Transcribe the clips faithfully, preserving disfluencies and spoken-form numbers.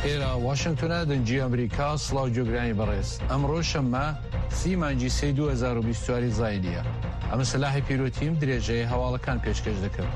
ئێرە واشنگتۆنە دەنجی ئەمریکا سڵاو جۆگرانی بەڕێز ئەمڕۆ شەممە سی مانگی سێ دوو هەزار و بیست و چوار زایدیە ئەمە سەلاحی پیرۆتیم درێژەیە هەواڵەکان پێشکەش دەکەم.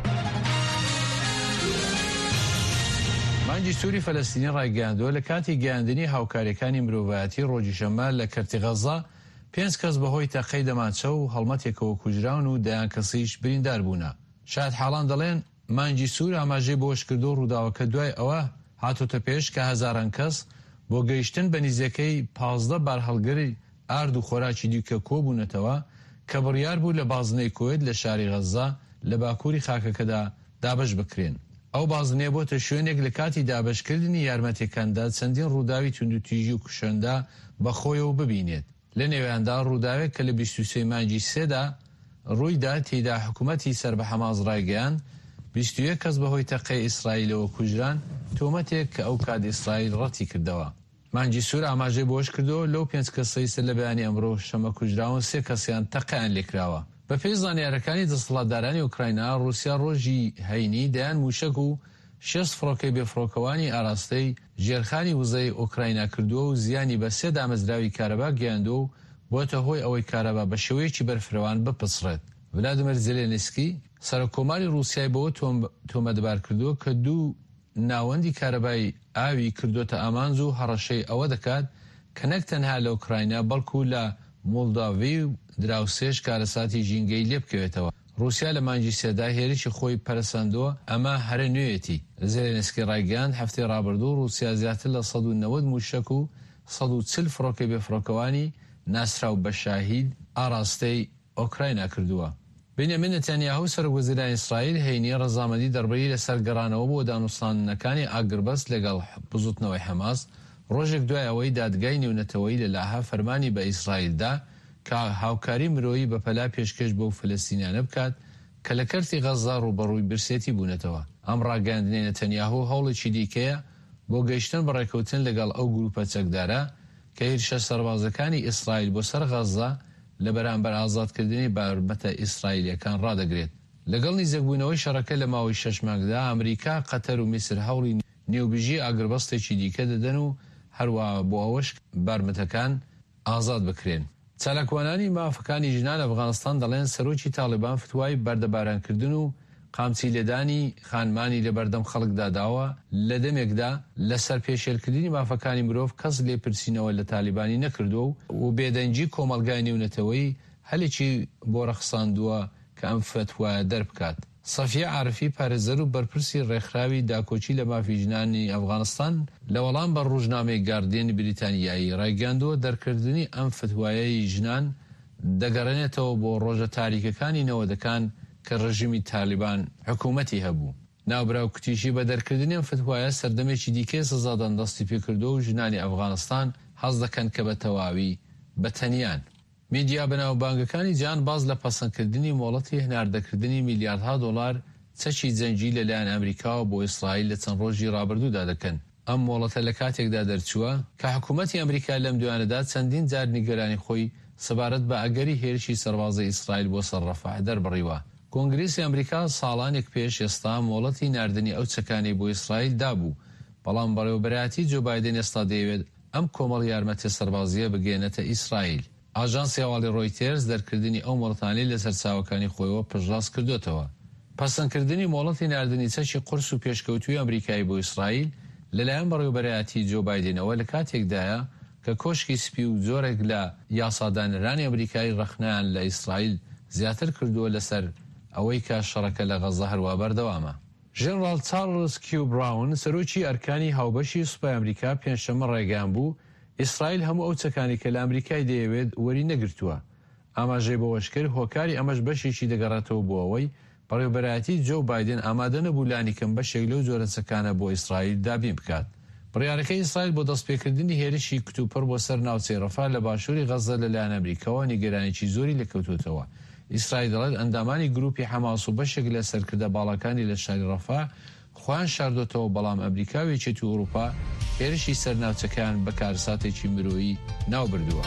مانگی سووری فەلەستینی ڕایگەیاندووە لە کاتی گەیاندنی هاوکاریەکانی مرۆڤایەتی ڕۆژی شەممە لە کەرتی غەزا پێنج کەس بەهۆی تەقەی دەمانچە و هەڵمەتێکەوە کوژراون و دەیان کەسیش بریندار بوونە. شاید حاڵان دەڵێن مانگی سوور ئاماژەی بۆش کردو و ڕووداوەکە دوای ئەوە هاتوتە پێش کە هەزاران کەس بۆ گەیشتن بە نزیەکەی پازدە بار هەڵگری ئارد و خۆراکی دیکە کۆبوونەتەوە کە بڕیار بوو لە بازنەی کۆیت لە شاری غەزا لە باکووری خاکەکەدا دابش بکرێن. ئەو بازنێ بۆتە شوێنێک لە کاتی دابشکردنی یارمەتیەکاندا چەندین ڕووداوی توندوتیژی و کوشەندا بەخۆیەوە ببینێت. لە نێویاندا ڕووداوێک کە لە بیست و سێ مانگی سێدا ڕوویدا تێیدا حکوومەتی سەر بە حەماس ڕایگەیاند بیست و یەک کەس بەهۆی تەقەی ئیسرائیلەوە کوژران، تۆمەتێک کە ئەو کات ئیسرائیل ڕەتی کردەوە. مانگی سوور ئاماژەی بۆش کردەوە لەو پێنج کەسەی سەر لە بەیانی ئەمڕۆ شەمە کوژراون سێ کەسیان تەقەیان لێکراوە. بەپێی زانیاریەکانی دەسەڵاتدارانی ئوکراینیا رووسیا ڕۆژی هەینی دەیان موشک و شەست فڕۆکەی بێفڕۆکەوانی ئاراستەی ژێرخانی وزەی ئوکراینیا کردووە و زیانی بە سێ دامەزراوی کارەبا گەیاندووە و بۆتە هۆی ئەوەی کارەبا بە شێوەیەکی بەرفرەوان بپسڕێت. ڤلادیمیر زێلێنسکی سەرۆکۆماری رووسیای بەوە تۆمەتبار کردووە کە دوو ناوەندی کارەبای ئاوی کردوتە ئامانج و هەڕەشەی ئەوە دەکات کە نەک تەنها لە ئوکراینیا بەڵکو لە مۆڵداڤی و دراوسێش کارەساتی ژینگەی لێ بکەوێتەوە. رووسیا لە مانگی سێدا هێرشی خۆی پەرسەندووە، ئەمە هەرە نوێیەتی. زێلێنسکی ڕایگەیاند هەفتەی ڕابردوو رووسیا زیاتر لە سەد و نەوەد موشک و سەد و چل فڕۆکەی بێفڕۆکەوانی ناسراو بە شاهید ئاراستەی ئۆکراینیا کردووە. بنیامین نەتانیاهو سەرۆکوەزیرانی ئیسرائیل هەینی ڕەزامەندی دەربەری لەسەر گەڕانەوە بۆ دانوستانەکانی ئاگربەست لەگەڵ بزوتنەوەی حەماس ڕۆژێک دوای ئەوەی دادگای نێونەتەوەی لە لاها فەرمانی بە ئیسرائیلدا کە هاوکاری مرۆیی بەپەلا پێشکەش بۆ فلەستینیانە بکات کە لە کەرتی غەزا ڕوبەڕووی برسێتی بوونەتەوە. ئەم ڕاگەاندنی نەتەنیاهو هەوڵێکی دیکەیە بۆ گەیشتن بەڕێکەوتن لەگەڵ ئەو گروپە چەکدارە کە هێرشە سەربازەکانی ئیسرائیل بۆ سەر غەزا لە بەرامبەر ئازادکردنی بارمەتە ئیسرائیلیەکان ڕادەگرێت. لەگەڵ نزیکبوونەوەی شەڕەکە لە ماوەی شەش مانگدا ئەمریکا، قەتەر و میسر هەوڵی نێوبژی ئاگربەستێکی دیکە دەدەن و هەروە بۆ ئەوەش بارمەتەکان ئازاد بکرێن. چالاکوانانی مافەکانی ژنان ئەفغانستان دەڵێن سەرۆکی تاڵیبان فتوای بەردەبارانکردن و قامچی لێدانی خانمانی لە بەردەم خەڵکدا داوە لە دەمێکدا لەسەر پێشێلکردنی مافەکانی مرۆڤ کەس لێپرسینەوە لە تالیبانی نەکردو و بێدەنجی کۆمەلگای نێونەتەوەی هەلێکی بۆ ڕەخساندووە کە ئەم فتوایە دەربکات. سەفیە عارفی پارێزەر و بەرپرسی ڕێکخراوی داکۆچی لە مافی ژنانی ئەفغانستان لە وەڵام بە ڕۆژنامەی گاردیێنی بریتانیایی ڕایگەاندووە دەرکردنی ئەم فتوایەی ژنان دەگەڕێنێتەوە بۆ ڕۆژە تاریکەکانی نەوەدەکان کە ڕژیمی تالیبان حکوومەتی هەبوو. ناوبراو کتیشی بە دەرکردنی ئەم فتوایە سەردەمێکی دیکەی سزادان دەستی پێکردو و ژنانی ئەفغانستان حەز دەکەن کە بە تەواوی بەتەنیان. میدیا بەناوبانگەکانی جیهان باز لە پەسەندکردنی مۆڵەتی هەناردەکردنی میلیاردها دۆلار چەکی جەنگی لەلایەن ئەمریکاوە بۆ ئیسرائیل لە چەند ڕۆژی ڕابردوودا دەکەن. ئەم مۆڵەتە لە کاتێکدا دەرچووە کە حکوومەتی ئەمریکا لەم دوانەدا چەندین جار نیگەرانی خۆی سەبارەت بە ئەگەری هێرشی سەربازی ئیسرائیل بۆ سەر ڕەفح دەربڕیوە. کۆنگرێسی ئەمریکا ساڵانێک پێش ئێستا مۆڵەتی ناردنی ئەو چەکانی بۆ ئیسرائیل دابوو، بەڵام بەڕێوەبەرایەتی جو بایدن ئێستا دەیەوێت ئەم کۆمەڵ یارمەتی سەربازیە بگێنێتە ئیسرائیل. ئاژانسی هەواڵی ڕۆیتێرز دەرکردنی ئەو مۆڵەتانی لەسەر چاوەکانی خۆیەوە پشتڕاست کردوتەوە. پەسەندکردنی مۆڵەتی ناردنی چەکی قورس و پێشکەوتوی ئەمریکایی بۆ ئیسرائیل لەلایەن بەڕێوەبەرایەتی جو بایدنەوە لە کاتێکدایە کە کۆشکی سپی و زۆرێک لە یاسادانەرانی ئەمریکایی ڕەخنەیان لە ئیسرائیل زیاتر کردووە لەسەر ئەوەی کە شەڕەکە لە غەزا هەروە بەردەوامە. ژێنەڕاڵ چارلز کیو براون سەرۆکی ئەرکانی هاوبەشی سوپای ئەمریکا پێنجشەممە ڕێگەیان بوو ئیسرائیل هەموو ئەو چەکانی کە لە ئەمریکای دەیەوێت وەری نەگرتووە. ئاماژەی بەوەش کرد هۆکاری ئەمەش بەشێکی دەگەڕێتەوە بۆ ئەوەی بەڕێوەبەرایەتی جو بایدن ئامادە نەبوو لانیکەم بەشێک لەو جۆرە چەکانە بۆ ئیسرائیل دابین بکات. بڕیارەکەی ئیسرائیل بۆ دەستپێکردنی هێرشی کتوپڕ بۆ سەر ناوچەی ڕەفا لە باشووری غەزە لەلایەن ئەمریکاوە نیگەرانێکی زۆری لەکەوتوتەوە. ئیسرائیل دەڵێت ئەندامانی گروپی حەماس و بەشێک لە سەرکردە باڵەکانی لە شاری ڕەفا خۆیان شاردۆتەوە، بەڵام ئەمریکاوێکی ئەوروپا هێرشی سەرناوچەکان بە کارساتێکی مرۆیی ناوبردووە.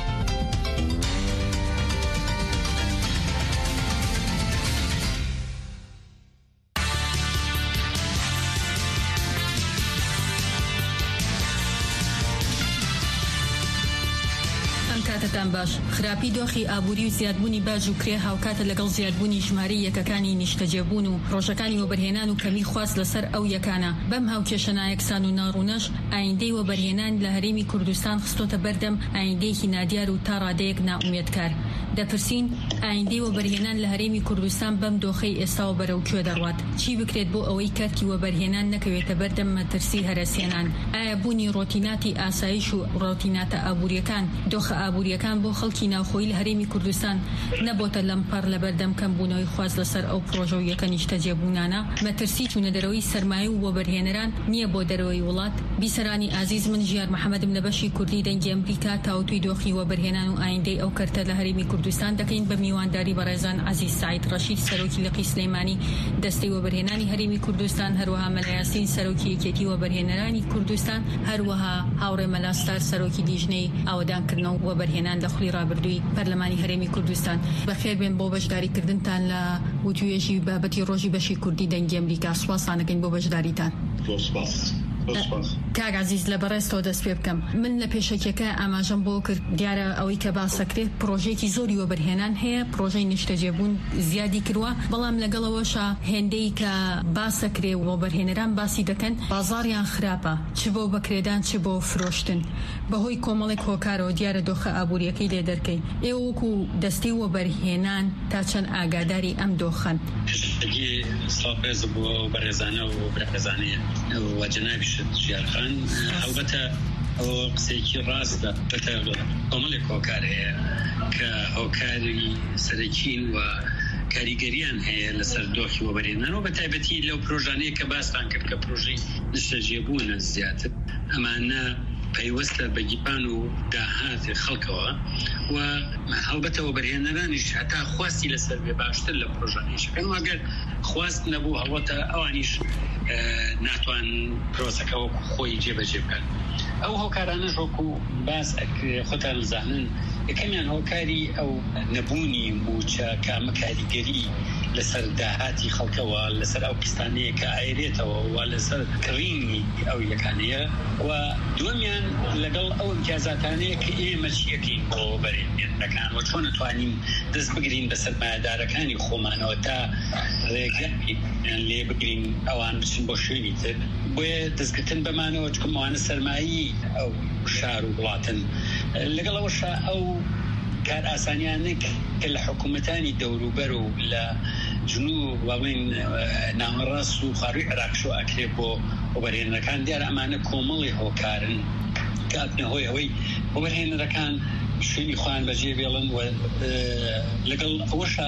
کوردستان باش خراپی دۆخی ئابووری و زیادبوونی باج و کرێ هاوکاتە لەگەڵ زیادبوونی ژمارەی یەکەکانی نیشتەجێبوون و ڕۆژەکانی وەبەرهێنان و کەمی خواست لەسەر ئەو یەکانە. بەم هاوکێشە نایەکسان و ناڕوونەش ئایندەی وەبەرهێنان لە هەرێمی کوردستان خستۆتە بەردەم ئایندەیەکی نادیار و تا ڕادەیەک ناومێدکار. دەپرسین ئایندەی وەبەرهێنان لە هەرێمی کوردستان بەم دۆخەی ئێستاوە بەرەو کوێ دەڕوات؟ چی بکرێت بۆ ئەوەی کەرکی وەبەرهێنان نەکەوێتە بەردەم مەترسی هەرەسێنان؟ ئایا بوونی ڕۆتیناتی ئاسایش و ڕۆتیناتە ئابووریەکان دۆخە ئابووریەکان بۆ خەڵکی ناوخۆیی لە هەرێمی کوردستان نەبۆتە لەمپەڕ لە بەردەم کەمبوونەوەی خواست لەسەر ئەو پرۆژە و یەکە نیشتەجێبوونانە؟ مەترسی چوونەدەرەوەی سەرمایە و وەبەرهێنەران نییە بۆ دەرەوەی وڵات؟ بیسەرانی ئازیز، من ژیار محەممەدم لە بەشی کوردی دەنگی ئەمریکا تاوتوی دۆخی وەبەرهێنان و ئایندەی ئەو کەرتە لە هەرێمی کوردستان دەکەین بە میوانداری بەڕێزان عەزیز سعید ڕەشید سەرۆکی لقی سلەیمانی دەستەی وەبەرهێنانی هەرێمی کوردستان، هەروەها مەلا یاسین سەرۆکی یەکێتی وەبەرهێنەرانی کوردستان، هەروەها هاوڕێ مەلاستار سەرۆکی دیژنەی ئاوەدانکردنەوە وەبەرهێنان لە خوڵی ڕابردووی پەرلەمانی هەرێمی کوردستان. بەخێر بێن بۆ بەشداریکردنتان لە وتوێژی بابەتی ڕۆژی بەشی کوردی دەنگی ئەمریکا. سوپاسانەکەین بۆ بەشداریتان. کاک عەزیز، لە بەڕێستەوە دەست پێ بکەم. من لە پێشەکیەکە ئاماژەم بۆ کرد دیارە ئەوەی کە باسەکرێت پرۆژێکی زۆری وەبەرهێنان هەیە، پرۆژەی نیشتەجێبوون زیادی کردووە، بەڵام لەگەڵەوەشە هێندەی کە باسەکرێ وەبەرهێنەران باسی دەکەن بازاڕیان خراپە، چ بۆ بەکرێدان چ بۆ فرۆشتن. بەهۆی کۆمەڵێک هۆکارەوە دیارە دۆخە ئابووریەکەی لێ دەرکەی. ئێوە وەکو دەستی وەبەرهێنان تا چەند ئاگاداری ئەم دۆخەن؟ ساپێز بۆ بەڕێزانە و بەڕێزانەیە و جەنابی ژیارخان، ئەلبەتە ئەوە قسێکی ڕاستە، بەتە کۆمەڵێک هۆکار هەیە کە هۆکاری سەرەکین و کاریگەریان هەیە لەسەر دۆخی وەبەرهێنان و بەتایبەتی لەو پرۆژانەیە کە باسان کرد کە پرۆژەی نیشتەجێبوونە زیاتر، ئەمانە پەیوەستە بە گیپان و داهات خەڵکەوە و هەڵبەتە وەبەرهێنەرانیش هەتا خواستی لەسەر بێ باشتر لە پرۆژانەیەشەکەن، وەگەر خواست نەبوو هەڵبەتە ئەوانیش ناتوان پرۆسەکە وەکو خۆی جێبەجێ بکەن. ئەو هۆکارانەش وەکو باس خۆتان بزانن، یەکەمیان هۆکاری ئەو نەبوونی موچە کامە کاریگەری لەسەر داهاتی خەڵکەوە لەسەر ئەو پستانەیە کە ئایرێتەوە و لەسەر کڕینی ئەو یەکانەیە، و دووەمیان لەگەڵ ئەو امتیازاتانەیە کە ئێمە چیەکەین بۆ وەبەرهێنەرەکان و چۆن نتوانین دەست بگرین بە سەرمایەدارەکانی خۆمانەوە تا ڕێگەی لێ بگرین ئەوان بچن بۆ شوێنی تر. بۆیە دەستگرتن بەمانەوە چکە ئەوانە سەرمایی ئەو شار و وڵاتن. لەگەڵ ئەوەشە ئەو کار ئاسانیانێک کە لە حکوومەتانی دەوروبەر و لە جنوب وڵین ناوەڕاست و خاروی عێراقشۆ ئەکرێ بۆ وەبەرهێنەرەکان، دیارە ئەمانە کۆمەڵی هۆکارن کە ئەبنە هۆی ئەوەی وەبەرهێنەرەکان شوێنی خۆیان بەجێ بێڵن و لەگەڵ ئەوەشە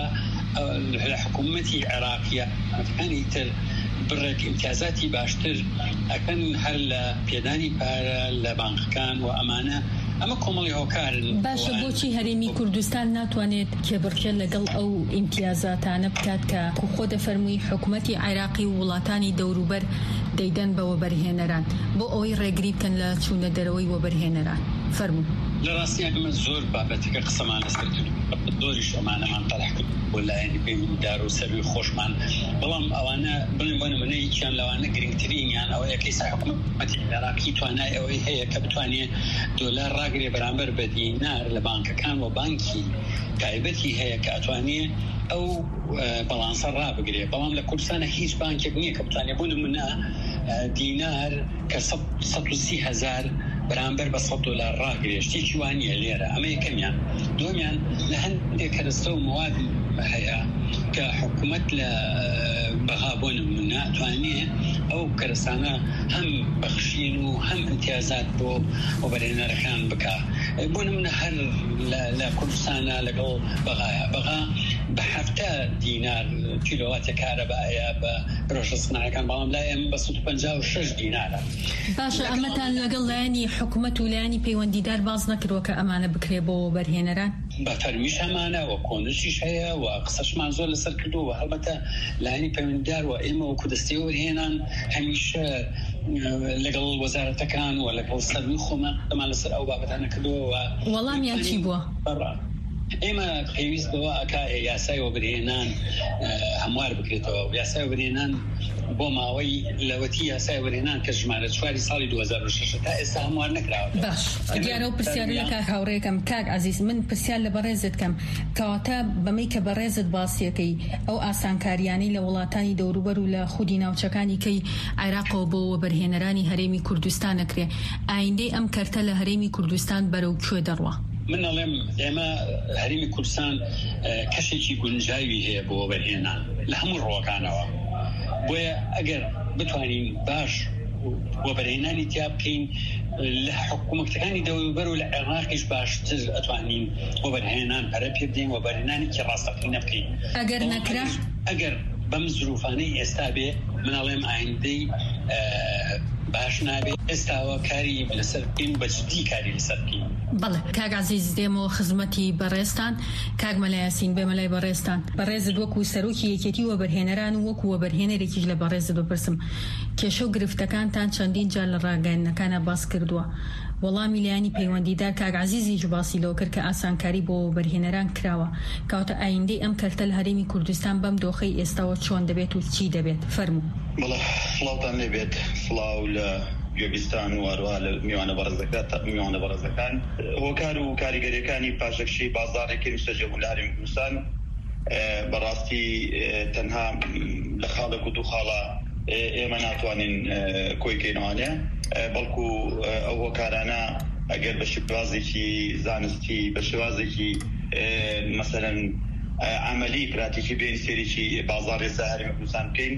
لە حکوومەتی عێراقیە ئەمەکانی تر بڕێک امتیازاتی باشتر ئەکەن هەر لە پێدانی پارە لە بانکەکان و ئەمانە ئەمە کۆمەڵی هۆکارن. باشە، بۆچی هەرێمی کوردستان ناتوانێت کێبڕکێ لەگەڵ ئەو ئیمتیازاتانە بکات کە خۆ دەفەرمووی حکوومەتی عێراقی و وڵاتانی دەوروبەر دەیدەن بە وەبەرهێنەران بۆ ئەوەی ڕێگری بکەن لە چوونە دەرەوەی وەبەرهێنەران؟ فەرموون. لە ڕاستیان ئەمە زۆر بابەتێکە قسەمان لەسەرکرد، زۆریش ئەمانەمان تەڵح کرد بۆ لایەنی پەیوەندیدار و سەروی خۆشمان، بەڵام ئەوانە بڵێن بۆ نمونە یەکیان لەوانە گرنگترینیان ئەوەیە کە ئێستا حکوومەتی عێراقی توانای ئەوەی هەیە کە بتوانێت دۆلار ڕاگرێ بەرامبەر بە دینار لە بانکەکان و بانکی تایبەتی هەیە کە ئەتوانێت ئەو بەڵانسە ڕابگرێ، بەڵام لە کوردستانە هیچ بانکێک نییە کە بتوانێت بۆ نمونە دینار کە سەد و سی هەزار بەرامبەر بە سەد دۆلار ڕاگرێ، شتێکی وانە لێرە. ئەمە یەکەمیان. دووەمیان لە هەندێک کەرەستە و مواد هەیە کە حکوومەت لە بەغا بۆ نمونە توانێت ئەو کەرەستانە هەم بەخشین و هەم امتیازات بۆ وەبەرهێنەرەکان بکە. بۆ نمونە هەر لە کوردستانە لەگەڵ بەغایە بەغا بە هەفتە دینار کیلۆواتە کارەبایە بە پرۆژە سنایەکان، بەڵام لای ئێمە بە سەد و پەنجا و شەش دینارە. باشە، ئەمەتان لەگەڵ لایەنی حکوومەت و لایەنی پەیوەندیدار باز نەکردووە کە ئەمانە بکرێ بۆ وەبەرهێنەران؟ بە فەرمیش ئەمانە و کۆنشیش هەیە و قسەشمان زۆر لەسەر کردووە. هەڵبەتە لایەنی پەیوەندیدار و ئێمە وەکو دەستی وەبەرهێنان هەمیشە لەگەڵ وەزارەتەکان و لەگەڵ سەروی خۆمان دەمان لەسەر ئەو بابەتانە کردووە. وەڵامیان چی بووە؟ ئێمە پێویست بەوە ئەکا یاسای وەبرهێنان هەموار بکرێتەوە یاسای وەبرهێنان بۆ ماوەی لەوەتی یاسای وەبرهێنان کە ژمارە چواری ساڵی دوو هەزار و شەش تا ئێستا هەموار نەکراوە. باش دیارە و پرسیار لە کاک هاوڕێکم کاک عەزیز من پرسیار لە بەڕێزت کەم کەواتە بەمەی کە بەڕێزت باسیەکەی ئەو ئاسانکاریانەی لە وڵاتانی دەوروبەر و لە خودی ناوچەکانی کەی عێراقەوە بۆ وەبەرهێنەرانی هەرێمی کوردستان نەکرێ ئایندەی ئەم کەرتە لە هەرێمی کوردستان بەرەو کوێ دەڕوا؟ من ئەڵێم ئێمە هەرێمی کوردستان کەشێکی گونجاوی هەیە بۆ وەبەرهێنان لە هەموو ڕۆکانەوە بۆیە ئەگەر بتوانین باش وەبەرهێنانی تیا بکەین لە حکوومەتەکانی دەوروبەر و لە عێراقیش باشتر ئەتوانین وەبەرهێنان پەرە پێ بدەین وەبەرهێنانی کی ڕاستەقینە بکەین. ئەگەر نەکرا ئەگەر بەم زروفانەی ئێستا بێ من ئەڵێم ئایندەی باش نابێ ئێستاوە کاری لەسەر بکەین بەجددی کاری لەسەر بکەین. بەڵێ کاک عەزیز دێمەوە خزمەتی بەڕێستان کاک مەلای یاسین بێمە لای بەڕێستان بەڕێزت وەکو سەرۆکی یەکێتی وەبەرهێنەران و وەکو وەبەرهێنەرێکیش لە بەڕێزت بپرسم کێشە و گرفتەکانتان چەندین جار لە ڕاگەیاندنەکانە باس کردووە وەڵامی لایانی پەیوەندیدار کاک عەزیزیش باسی لەوە کرد کە ئاسانکاری بۆ وەبەرهێنەران کراوە کەواتە ئایندەی ئەم کەرتە لە هەرێمی کوردستان بەم دۆخەی ئێستاوە چۆن دەبێت و چی دەبێت فەرموو. بەڵێ سڵاوتان لێبێت سڵاو لە گوێبیستان و هەروەها لە میوانە بەڕێزەکان میوانە بەڕێزەکان هۆکار و کاریگەریەکانی پاشەکشەی بازاڕێکی نیشتەجێبوون لە هەرێمی کوردستان بەڕاستی تەنها لە خاڵێک و دوو خاڵە ئێمە ناتوانین کۆیکەینەوانێ بەڵکو ئەو هۆکارانە ئەگەر بە شێوازێکی زانستی بە شێوازێکی مەسەلەن عملی پراتیکی بین سێریکی بازاڕی ئێستا هەرێمی کوردستان بکەین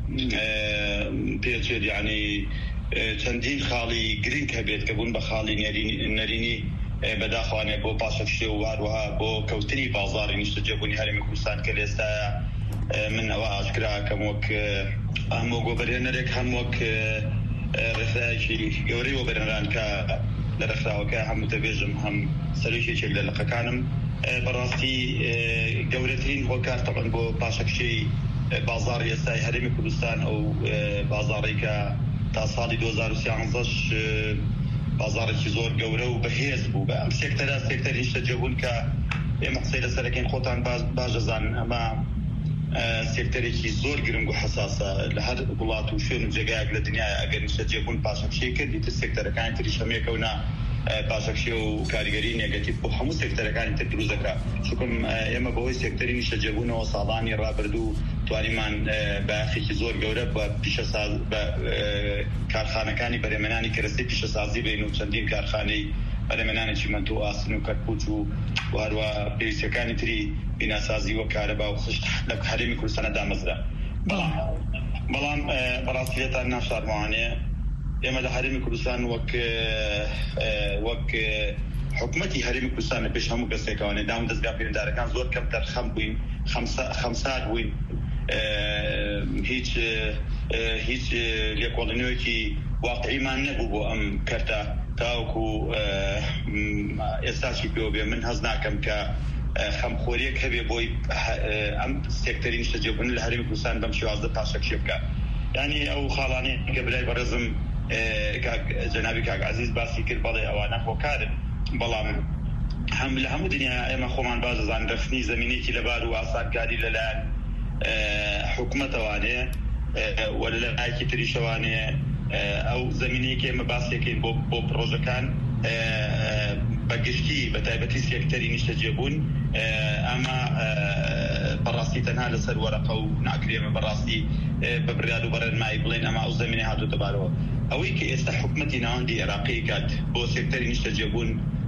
پێچێت یعنی چەندین خاڵی گرنگ هەبێت کە بوون بە خاڵی نەرینی بەداخوانێ بۆ پاشەکشێ و هەروەها بۆ کەوتنی بازاڕی نیشتەجێبوونی هەرێمی کوردستان کە لێستا من ئەوە ئاشکرا کەم وەک هەموو وەبەرهێنەرێک هەم وەک ڕێکخراوێکی گەورەی وەبەرهێنەران کە لە ڕێکخراوەکە هەموو دەبێژم هەم سەرۆکیێک لە لەقەکانم بەڕاستی گەورەترین هۆکار تەقەن بۆ پاشەکشەی بازاڕی ئێستای هەرێمی کوردستان ئەو بازاڕی کە تا ساڵی دوو هەزار و سیانزەش بازارێکی زۆر گەورە و بەهێز بوو بە ئەم سێکتەرە سێکتەری نیشتەجێبوون کە ئێمە قسەی لەسەرەکەین خۆتان باش دەزانن ئەمە سێکتەرێکی زۆر گرنگ و حساسە لە هەر وڵات و شوێن و جێگایەک لە دنیای ئەگەر نیشتەجێبوون پاشەکشەی کردی تر سێکتەرەکانی تریش هەمێکەونا پاشەکشێ و کاریگەری نێگەتیڤ بۆ هەموو سێکتەرەکانی تر دروست دەکرا چونکە ئێمە بەهۆی سێکتەری نیشتەجێبوونەوە ساڵانی ڕابردوو توانیمان بەیاخێکی زۆر گەورە بە پیشەساز بە کارخانەکانی بەرهەمهێنانی کەرەستەی پیشەسازی بین و چەندین کارخانەی بەرهەمهێنانی چیمەنت و ئاسن و کەرکووچ و هەروە پێویستیەکانی تری بیناسازی وە کارەبا و خشت لە هەرێمی کوردستانە دامەزرا. بەڵام بەڕاستی لێتان ناشارمەوانێ ئێمە لە هەرێمی کوردستان وەک وەک حکومەتی هەرێمی کوردستان پێش هەموو کەسێکەوانێ دام دەستگا پەیوەنددارەکان زۆر کەم تەرخەم بووین خەمسار بووین هیچ هیچ لێکۆڵینەوەیەکی واقعیمان نەبوو بۆ ئەم کەرتە تاوەکو ئێستاشی پێوە بێ من هەز ناکەم کە خەمخۆریەک هەبێ بۆی ئەم سێکتەری نیشتەجێبوون لە هەرێمی کوردستان بەم شێوازە پاشەکشێ بکە یعنی ئەو خاڵانەی کە برای بەڕێزم جەنابی کاک عەزیز باسی کرد بەڵێ ئەوانە هۆکارن بەڵام هەم لە هەموو دنیا ئێمە خۆمان باش دەزانین رەخنی زەمینێکی لەبار و ئاسانکاری لەلایەن حکوومەتەوانێ وە لەلایەکی تریشەوانێ ئەو زەمینەیەکی ئێمە باسیەکەین بۆ بۆ پرۆژەکان بەگشتی بە تایبەتی سێکتەری نیشتەجێبوون ئەمە بەڕاستی تەنها لەسەر وەرەقە و ناکرێمە بەڕاستی بە بڕیاد و بەڕێنمایی بڵێن ئەمە ئەو زەمینەی هاتووەتە بارەوە ئەوەی کە ئێستا حکوومەتی ناوەندی عێراقی کات بۆ سێکتەری نیشتەجێبوون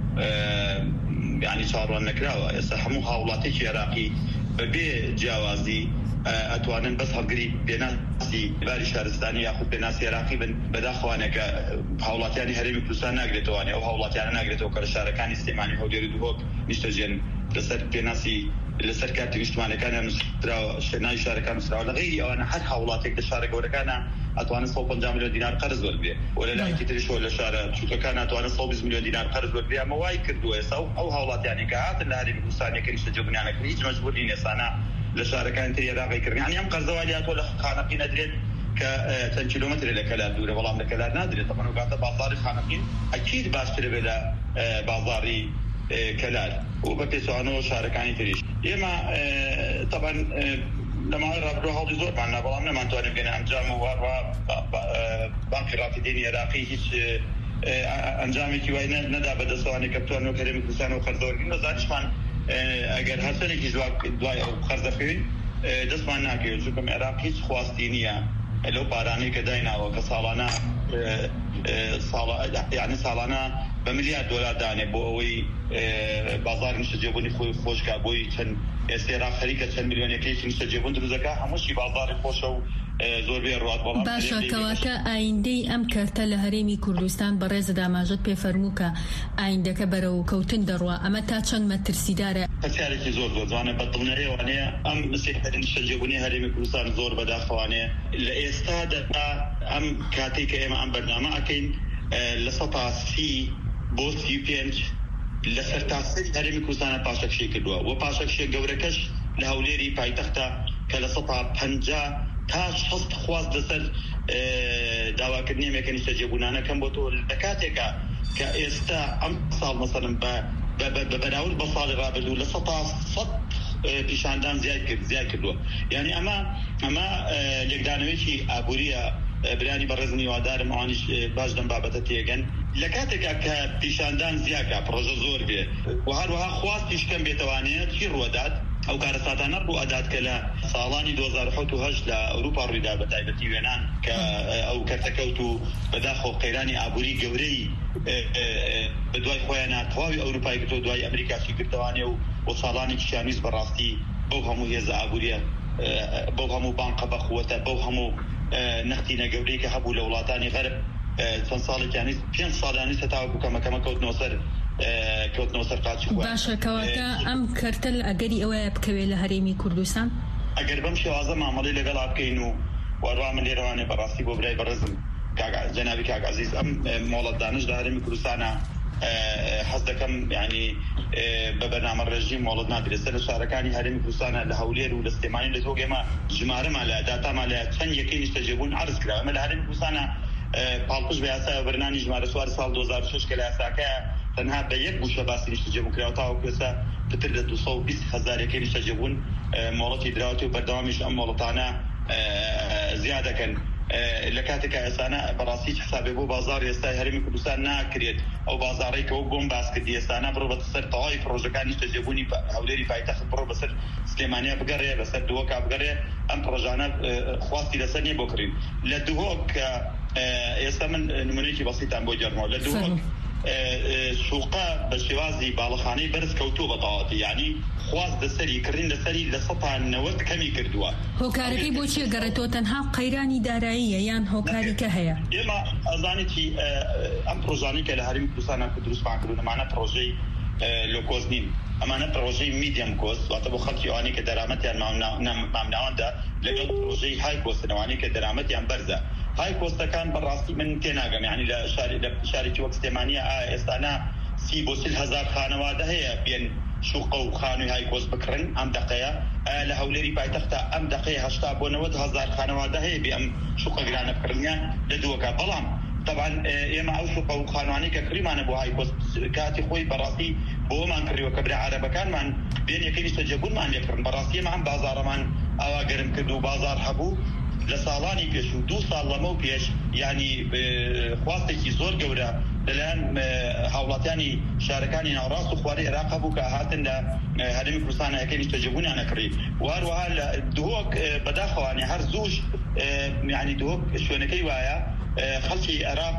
یعنی چاڕوان نەکراوە ئێستا هەموو هاوڵاتێکی عێراقی بەبێ جیاوازی ئەتوانن بەس هەڵگری پێناسی باری شارستانی یاخود پێناسی عێراقی بن بەداخەوانێکە هاوڵاتیانی هەرێمی کوردستان ناگرێتەوەوانێ ئەو هاوڵاتیانە ناگرێتەوە کە لە شارەکانی سلێمانی هەولێر و دووهۆک نیشتەجێن لەسەر پێناسی لەسەر کارتی نیشتمانەکانیان نووسراوە ناوی شارەکان نووسراوە لە غەیری ئەوانە هەر هاوڵاتێک لە شارە گەورەکانە ئەتوانێت سەد و پەنجا ملیۆن دینار قەرز وەربێ و لەلایەکی تریشەوە لە شارە چووکەکان ئەتوانێت سەد و بیست ملیۆن دینار قەرز وەربێ ئەمە وای کردووە ئێستا ئەو هاوڵاتیانی کە هاتن لە هەرێمی کوردستانێکە نیشتەجێبوونیانە کرد هیچ مەجبوور نین ئێستانە لە شارەکان تری عێراقی کردن یعنی ئەم قەرزەوای هاتووە لە خانەقین ئەدرێت کە چەند کیلۆمەتر لە کەلار دوورە بەڵام لە کەلار نادرێت تەمەن و کاتە بازاڕی خانەقین ئەکید باشترە بێ لە بازاڕی کەلار و بە پێچوانەوە شارەکانی تریش ئێمە طبعا لەماوەی ڕابردووە هەڵی زۆرمان نا بەڵام نەمانتوانین بگەین ئەنجام و بانکی ڕاپیدێنی عێراقی هیچ ئەنجامێکی وای نەدا بەدەستەوانی کە بتوانەوە کەرێمی کوردستان و خەرزەوەرگین لەزانیشمان ئەگەر هەرچەندێکی دوای ئەو خەرزە بکەوین دەستمان ناکەوێت چونکە عێراق هیچ خواستی نییە لەو پارانەی کە دایناوە کە ساڵانە یعنی ساڵانە بە میلیارد دۆلار دانێ بۆ ئەوەی بازار نیشتەجێبوونی خۆی خۆشکا بۆی چەند ئێستا عێراق خەریکە چەند میلیۆنێکەیەکی نیشتەجێبوون دروستەکە هەمووشی بازاری خۆشە و زۆربەی ڕوات بەڵام باشە کەواتە ئایندەی ئەم کەرتە لە هەرێمی کوردستان بەڕێز داماژت پێفەرموو کە ئایندەکە بەرەو کەوتن دەڕوا ئەمە تا چەند مەترسیدارە پرسیارێکی زۆر زۆر جوانە بەدڵنیەوانەیە ئەم مسیحەتی نیشتەجێبوونی هەرێمی کوردستان زۆر بەداخەوانەیە لە ئێستادا ئەم کاتێک کە ئێمە ئەم بەرنامە ئەکەین لە سەدا سی بۆ سی و پێنج لە سەرتاسەری هەرێمی کوردستانە پاشەکشی کردووە و پاشەکشی گەورەکەش لە هەولێری پایتەختە کە لە سەدا پەنجا تا شەست خواست لەسەر داواکردنی ئەمریکا نیشتەجێبوونانە کەم بۆ تۆ لە کاتێکە کە ئێستا ئەم ساڵ مەسەڵەن بە بەراورد بە ساڵی ڕابردوو لە سەدا سەد پیشاندان زیاد کرد زیاد کردووە یعنی ئەمە ئەمە لێکدانەوەیکی ئابووریە برانی بەڕێزم هیوادارم ئەوانیش باش دەم بابەتە تێگەن لە کاتێکا کە پیشاندان زیاکە پرۆژە زۆر بێ و هەروەها خواستی شکەم بێتەوانەیە چی ڕوەدات ئەو کارەساتانە ڕوو ئەدات کە لە ساڵانی دو هەزار و حەوت و هەشت لە ئەوروپا ڕوویدا بە تایبەتی وێنان کە ئەو کەرتەکەوت و بەداخۆ قەیرانی ئابووری گەورەی بە دوای خۆیانە تەواوی ئەوروپای کردەوە دوای ئەمریکاشی کردوانێ و ساڵانی کیشانویست بەڕاستی بەو هەموو هێزە ئابووریە بەو هەموو بانقە بەخوەتە بەو هەموو نەختینە گەورەی کە هەبوو لە وڵاتانی غەرب چەند ساڵێکیانی پێنج ساڵانی سەتاوەکو کەمەکەمە کەوتنەوە سەر کەوتنەوە سەر قاچی خۆیان باشە کەواتە ئەم کەرتە ئەگەری ئەوەیە بکەوێت لە هەرێمی کوردستان ئەگەر بەم شێوازە مامەڵەی لەگەڵا بکەین و وەڕوا من لێرەوانێ بەڕاستی بۆ برای بەڕێزم جەنابی کاک عەزیز ئەم مۆڵەت دانش لە هەرێمی کوردستانە حەز دەکەم یعنی بە بەرنامە ڕێژی مۆڵەت نادرێت لە شارەکانی هەرێمی کوردستانە لە هەولێر و لە سلێمانی لە تۆ ئێمە ژمارەمان لە داتامان لە چەند یەکەی نیشتەجێبوون عەرز کرا ئەمە لە هەرێمی کوردستانە پاڵپش بە یاسا بەرنانی ژمارە سوار ساڵ دو هەزار و شەش کە لە یاساکەیە تەنها بە یەک بوشە باسی نیشتەجێبوون کراوە تاوەکو ئێستا پتر لە دوو سەد و بیست هەزارێکی نیشتەجێبوون مۆڵەتی دراوەتی و بەردەوامیش ئەم مۆڵەتانە زیاد دەکەن لە کاتێکە ئێستانە بەڕاستی حسابێ بۆ بازاڕی ئێستای هەرێمی کوردستان ناکرێت ئەو بازاڕی کە ئەو بۆم باس کردی ئێستانە بڕۆ بەسەر تەواوی پرۆژەکانی نیشتەجێبوونی هەولێری پایتەخت بڕۆ بەسەر سلێمانیا بگەڕێ بەسەر دووەکا بگەڕێ ئەم پرۆژانە خواستی لەسەر نیە بۆ کڕین لە دووهۆک ئێستا من نمونەیەکی بەسیتان بۆ جەرمەوە لە دووهۆک سوقا بە شێوازی باڵەخانەی بەرز کەوتووە بەتەواوەتی یعنی خواست لەسەری کڕین لەسەری لە سەدا نەوەت کەمی کردووە هۆکارەکەی بۆچی گەڕێتەوە تەنها قەیرانی داراییە یان هۆکاریکە هەیە ئێمە ئەزانێتی ئەم پرۆژانەی کە لە هەرێمی کوردستانە دروستمان کردوون ئەمانە پرۆژەی لۆکۆز نین ئەمانە پرۆژەی میدیەم کۆست واتە بۆ خەڵکی ئەوانەی کە دەرامەتیان مامناوەندە لەگەڵ پرۆژەی های کۆستنەوانی کە دەرامەتیان بەرزە های کۆستەکان بەڕاستی من تێناگەم یعنی لە شارێکی وەک سلێمانیە ئێستانە سی بۆ سیل هەزار خانەوادە هەیە بێن شوقە و خانووی های کۆست بکڕن ئەم دەقەیە لە هەولێری پایتەختە ئەم دەقەی هەشتا بۆ نەوەت هەزار خانەوادە هەیە بێ ئەم شوقە گرانە بکڕنیان لە دووەکە بەڵام طبعا ئێمە ئەو شوقە و خانوانی کە کڕیمانە بۆ های کۆست کاتی خۆی بەڕاستی بۆمان کڕیوە کە برا عەرەبەکانمان بێن یەکەی نیشتەجێبوونمان لێکڕن بەڕاستی ئێمە ئەم بازاڕەمان ئاوا گەرم کرد و بازار هەبوو لە ساڵانی پێش و دوو ساڵ لەمە و پێش ینی خواستێکی زۆر گەورە لەلایەن هاوڵاتیانی شارەکانی ناوڕاست و خواری عێراق هەبوو کە هاتن لە هەرێمی کوردستانە یەکەی نیشتەجێبوونیان نەکڕی و هەروەها لە دووهۆک بەداخەوانی هەر زووش ینی دووهۆک شوێنەکەی وایە خەڵکی عێراق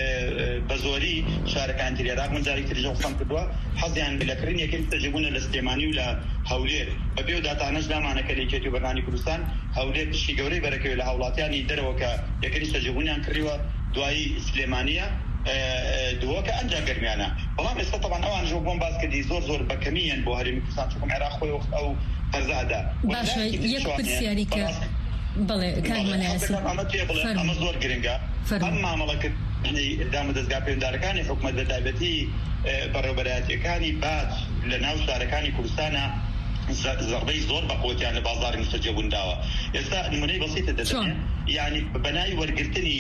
بە زۆری شارەکانی تری عێراق من جارێکی تریژە قسەم کردووە حەزیان لەکردن یەکەی نیشتەجێبوونە لە سلێمانی و لە هەولێر بەبێ و داتانەش دامانەکە لێکێتی و بەرنانی کوردستان هەولێر پشتی گەورەی بەرەکەوێت لە هاوڵاتیانی دەرەوە کە یەکەی نیشتەجێبوونیان کڕیوە دوایی سلێمانیە دووەکە ئەنجا گەرمیانە بەڵام ئێستا طبعا ئەوان ژۆ بۆم باس کردی زۆر زۆر بەکەمیان بۆ هەرێمی کوردستان چونکە عێراق خۆی ئەو قەرزەدا باشە یەک پرسیاری کە بەڵێ کارمەنایەسی ئەمە زۆر گرنگە ئەم مامەڵەکردنی دام و دەستگا پەیوەنددارەکانی حکومەت بە تایبەتی بەڕێوەبەرایەتیەکانی باج لە ناو شارەکانی کوردستانە زەربەی زۆر بەقوتیان لە بازاری نیشتەجێبوون داوە ئێستا نمونەی بەسیتە دەدەنێ یعنی بەناوی وەرگرتنی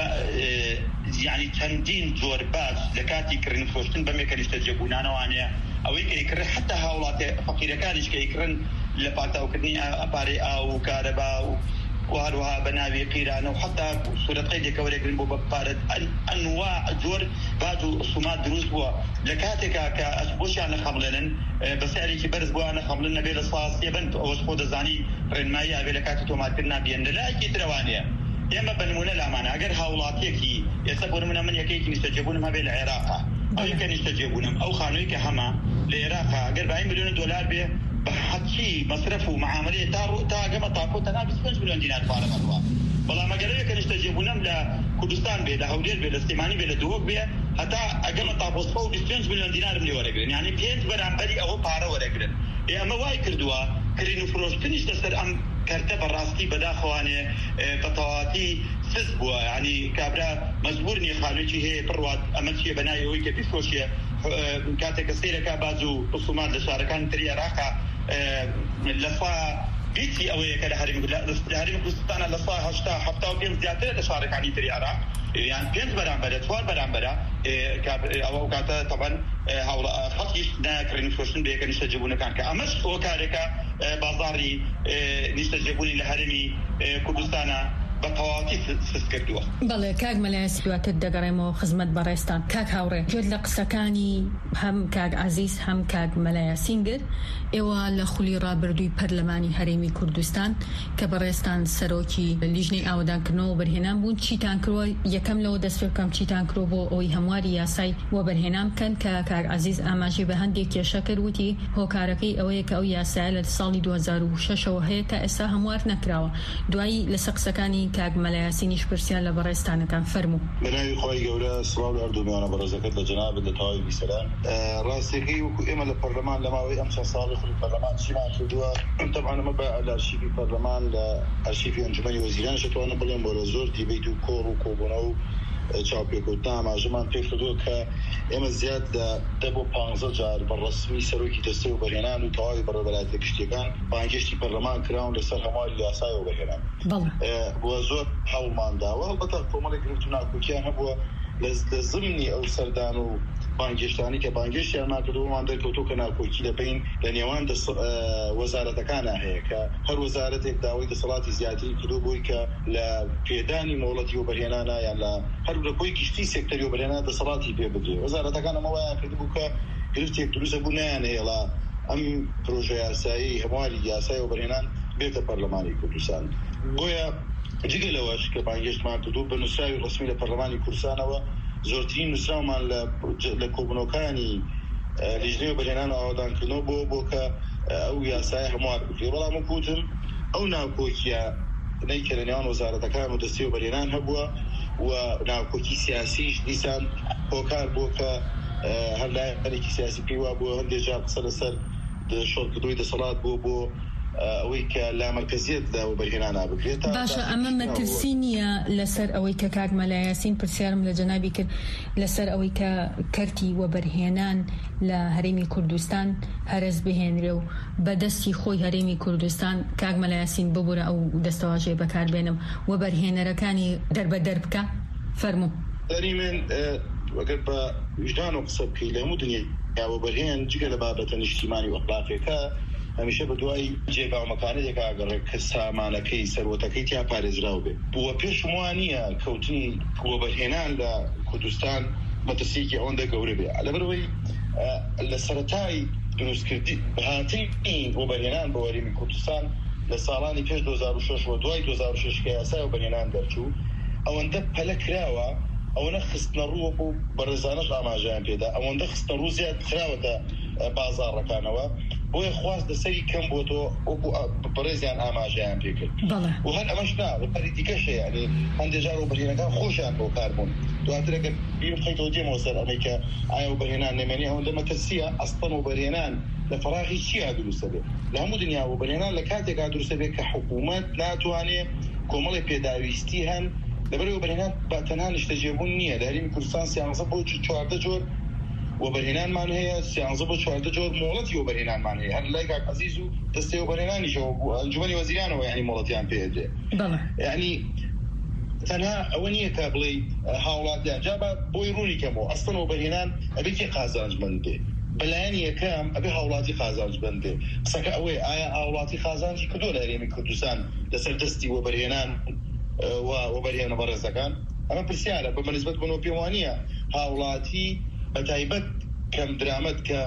یعنی چەندین جۆر باج لە کاتی کردن فرۆشتن بەمێکە نیشتەجێبوونانەوانەیە ئەوەی کەیکرد حتا هاوڵاتی فەقیرەکانیش کەیکردن لە پاکتاوکردنی ئەپارەی ئاو و کارەبا و وهروها بناوي قيران وحتى صورة قيدة كوريكرين بو بارد أنواع جور بعض الصومات دروس بوا لكاتك كأسبوش أنا خملنا بس عليك برز بوا أنا خملنا بين الصاص يبنت أو سخود الزاني رنماية بين كاتو ما كنا بين لا كي تروانية يما بنمونا الأمانة أجر هاولاتيكي يسبون من من يكيك يستجيبون ما بين العراق أو يمكن يستجيبون أو خانويك هما للعراق أجر بعين مليون دولار به حكي مصرف ومعاملية تارو تاجمة تاكو تنافس خمس مليون دينار فارغ الله والله ما قالوا كان يستجيبون لا كردستان به لا هولير به الاستيماني به الدوق به حتى أجمة تابوس فوق خمس مليون دينار من ورقرن يعني بينت برامبري أو بارا ورقرن يا أما واي كردوا كرينو فروشتنيش تسر أم كرتب الراستي بدا خوانه بطواتي سزبوا يعني كابرا مزبورني خالوشي هي بروات أمشي بناي ويك بيفوشي كاتك سيرة كابازو رسومات لشاركان تري راقة لصا بيتي أوي كده هريم هريم كردستان لصا هشتا حفتا وبين زيادة لشارك عني تري عراق يعني بينت برامبرة توار برامبرة أو كاتا طبعا هؤلاء خطيش ناكرين فوشن بيكن يستجيبون كان كأمش هو كاركا بازاري نستجيبون لهرمي كردستان بەتەواوی سس کردووە. بەڵێ کاک مەلایەسی دواتر دەگەڕێمەوە خزمەت بەڕێستان. کاک هاوڕێ گوێت لە قسەکانی هەم کاک عەزیز هەم کاک مەلایەسین کرد ئێوە لە خولی ڕابردووی پەرلەمانی هەرێمی کوردستان کە بەڕێستان سەرۆکی لیژنەی ئاوەدانکردنەوە بەرهێنان بوون چیتان کردووە یەکەم لەوە دەست پێ بکەم چیتان کردووە بۆ ئەوەی هەمواری یاسای بۆ بەرهێنان بکەن کە کاک عەزیز ئاماژەی بە هەندێک کێشە کرد وتی هۆکارەکەی ئەوەیە کە ئەو یاسایە لە ساڵی دوو هەزار و شەشەوە هەیە تا ئێستا هەموار نەکراوە. دوایی لەسەر قسەکانی کاک مەلایەسینیش پرسیان لە بەڕێستانەکان فەرموو. بەناوی خۆی گەورە سڵاو لە هەردوومیانە بەڕێزەکەت لە جەنابەت لە تەواوی بیسەران. ڕاستیەکەی وەکو ئێمە لە پەرلەمان لەماوەی ئەم چەند ساڵی خولی پەرلەمان چیمان کردووە طبعا ئەمە بە ئەرشیڤی پەرلەمان لە ئەرشیڤی ئەنجومەنی وەزیران شەتوانە بڵێم بۆ لە زۆر دیبەیت و کۆڕ و کۆبوونە و چاوپێکوتنا ئاماژەمان پێ کردووە کە ئێمە زیاد لە دە بۆ پانزە جار بەڕەسمی سەرۆکی دەستەی وەبەرهێنان و تەواوی بەڕێوەبەرایەتیە گشتیەکان بانگشتی پەرلەمان کراون لەسەر هەمواری یاسای وەبەرهێنان بۆ زۆر هەوڵمان داوە هەڵبەتە کۆمەڵێک گرفت و ناکۆکیان هەبووە لە زمنی ئەو سەردان و بانگشتانی کە بانگشتیان ناکردووەمان دەرکەوتوو کە ناکۆکی لەبین لە نێوان وەزارەتەکانە هەیە کە هەر وەزارەتێک داوای دەسەڵاتی زیاتری کردو بۆی کە لە پێدانی مۆڵەتی وەبەرهێنانە یان لە هەر لە بۆی گشتی سێکتەری وەبەرهێنان دەسەڵاتی پێ بدرێت وەزارەتەکان ئەمەوایان کردبوو کە گرفتێک دروستە بوو نایانهێڵا ئەم پرۆژە یاسایی هەمواری یاسای وەبەرهێنان بێتە پەرلەمانی کوردستان بۆیە جگە لەوەش کە بانگشتمان کردو بە نووسراوی ڕسمی لە پەرلەمانی کوردستانەوە زۆرترین نووسراومان لە کۆبوونەوەکانی لیژنەی وەبەرهێنان و ئاوادانکردنەوە بۆ بۆ کە ئەو یاسای هەموار بکرێت بەڵام وەکوتم ئەو ناکۆکیە نەیکە لە نێوان وەزارەتەکان و دەستی وەبەرهێنان هەبووە و ناکۆکی سیاسیش دیسان هۆکار بۆ کە هەر لایەنێکی سیاسی پێی بووە هەندێک جار قسە لەسەر شۆڕکردنەوەی دەسەڵات بۆ بۆ ئەوەی کە لا مەرکەزیەت لە وەبەرهێنانە بکرێت. باشە ئەمە مەترسی نییە لەسەر ئەوەی کە کاک مەلایەسین پرسیارم لە جەنابی کرد لەسەر ئەوەی کە کەرتی وەبەرهێنان لە هەرێمی کوردستان هەرز بهێنرێ و بەدەستی خۆی هەرێمی کوردستان کاک مەلایەسین ببوورە ئەو دەستەواژەیە بەکاربێنم وەبەرهێنەرەکانی دەربەدەر بکە فەرموو. دەری من وەگەر بە وجدان و قسە بکەی لە هەموو دنیا وەبەرهێن جگە لە بابەتە نیشتیمانی و ئەخلاقیەکە هەمیشە بە دوای جێگاومەکانەیەک ئاگەڕێت کە سامانەکەی سەرۆتەکەی تیا پارێزراو بێت بووە پێشم وانە کەوتنی وەبەرهێنان لە کوردستان مەترسیەکی ئەوەندە گەورە بێ لەبەرەوەی لە سەرەتای دروستکردی هاتنی وەبەرهێنان بە هەرێمی کوردستان لە ساڵانی پێش دوو هەزار و شەش و دوای دوو هەزار و شەش کە یاسای وەبەرهێنان دەرچوو ئەوەندە پەلە کراوە ئەوەنە خستنە ڕووە بوو بەڕێزانەش ئاماژەیان پێدا ئەوەندە خستنە ڕوو زیاد خراوەتە بازاڕەکانەوە بۆیە خواست دەسەری کەم بۆ تۆ وەکو بەڕێزیان ئاماژەیان پێکرد و هەر ئەمەش نا بەپەری دیکەشە یعنی هەندێک جار وەبەرهێنەکان خۆشیان بۆ کار بوون دواتر ئەگەر بیر بخەیتەوە دێمەوە سەر ئەمەی کە ئایا وەبەرهێنان نەمێنی ئەوەندە مەترسیە ئەسڵەن وەبەرهێنان لە فەراغی چیا دروستە بێت لە هەموو دنیا وەبەرهێنان لە کاتێکا دروستە بێت کە حکوومەت ناتوانێت کۆمەڵی پێداویستی هەن لەبەر وەبەرهێنان بە تەنها نیشتەجێبوون نییە لە هەرێمی کوردستان سیانزە بۆ چواردە جۆر وەبەرهێنانمان هەیە سیانزە بۆ چواردە جۆر مۆڵەتی وەبەرهێنانمان هەیە هەر لای کاک عەزیز و دەستەی وەبەرهێنانیشەوە ئەنجومەنی وەزیرانەوە یعنی مۆڵەتیان پێدرێ یعنی تەنها ئەوە نییە کە بڵێ هاوڵاتیان جا بۆی ڕوونی کەمەوە ئەسڵەن وەبەرهێنان ئەبێتی قازانجمەند بێ بەلایەن یەکەم ئەبێ هاوڵاتی قازانج بندێ قسەکە ئەوەی ئایا هاوڵاتی قازانجی کردو لە هەرێمی کوردستان لەسەر دەستی وەبەرهێنان و وەبەرهێنە بەڕێزەکان ئەمە پرسیارە بە بەنسبەت بنەوە پێم وانییە هاوڵاتی بە تایبەت کەم درامەت کە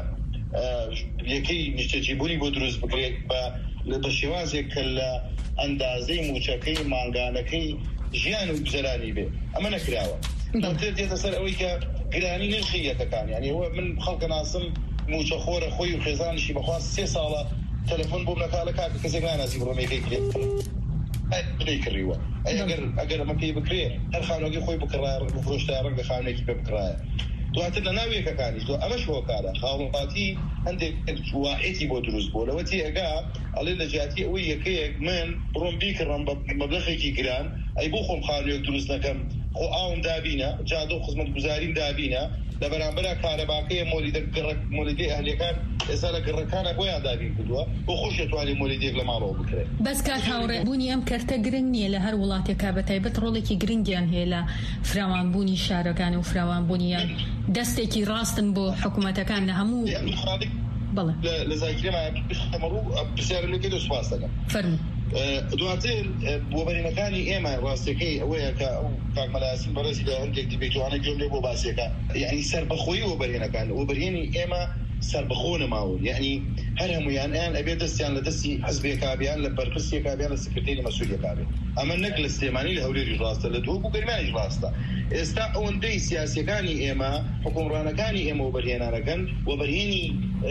یەکەی نیشتەجیبوونی بۆ دروست بکرێت بە شێوازێک کە لە ئەندازەی موچەکەی ماگانەکەی ژیان و گوزەرانی بێ ئەمە نەکراوە دەتر دێتە سەر ئەوەی کە گرانی نرخی یەکەکان یعنی ئەوە من خەڵکە ناسم موچە خۆرە خۆی و خێزانشی بەخواست سێ ساڵە تەلەفۆن بۆ نەکا لە کات کەسێک ناناسی بڕۆمێکەی کرێت بدەی کڕیوە ئەگەر ئەگەر ئەمە پێی بکرێ هەر خانۆکی خۆی بکڕایە بفرۆشتە ڕەنگە خانێکی پێ بکڕایە دواتر لە ناوێکەکانی تۆ ئەمەش هۆکارە هاوڵاتی هەندێک واعێتی بۆ دروست بۆ لەوەتی ئەگا ئەڵێ لە جیاتی ئەوەی یەکەیەک من بڕۆم بیکڕم بە مەبلەغێکی گران ئەی بۆ خۆم خانوێک دروست نەکەم خۆ ئاوم دابینە جادە و خزمەت گوزاریم دابینە لە بەرامبەرە کارەباکەیە مۆلیدە مۆلیدەی ئەهلەکان ئێستا لە گڕەکانە بۆیان دابین کردووە بۆ خۆش دەتوانێت مۆلیدێک لە ماڵەوە بکرێت بەس کات هاوڕێبوونی ئەم کەرتە گرنگ نییە لە هەر وڵاتێکا بە تایبەت ڕۆڵێکی گرنگیان هەیە لە فراوانبوونی شارەکان و فراوانبوونیان دەستێکی ڕاستن بۆ حکوومەتەکان لە هەموو بەڵێ لە زاکرێمەڕوو پرسیارەکەی دۆ سوپاس دەکەم فەرموو دواتر بۆبەرینەکانی ئێمە ڕاستەکەی ئەوەیە کە ئەو کاکمەلاسین بەڕێزی لە هەندێک دیبێتوانە گوێم لێ بۆ باسیەکە یعنی سەربەخۆیی وەبەرهێنەکان وەبەرهێنی ئێمە سەربەخۆ نەماون یعنی هەر هەمویان ئەیان ئەبێ دەستیان لە دەستی حزبێکابیان لە بەرپرسیەکابیان لە سکرتێری مەسئولیەکابێ ئەمە نەک لە سلێمانی لە هەولێری ڕاستە لە دووە بوو گەرمانیش ڕاستە ئێستا ئەوەندەی سیاسیەکانی ئێمە حکومڕانەکانی ئێمە وەبەرهێنانەکەن وەبەرهێنی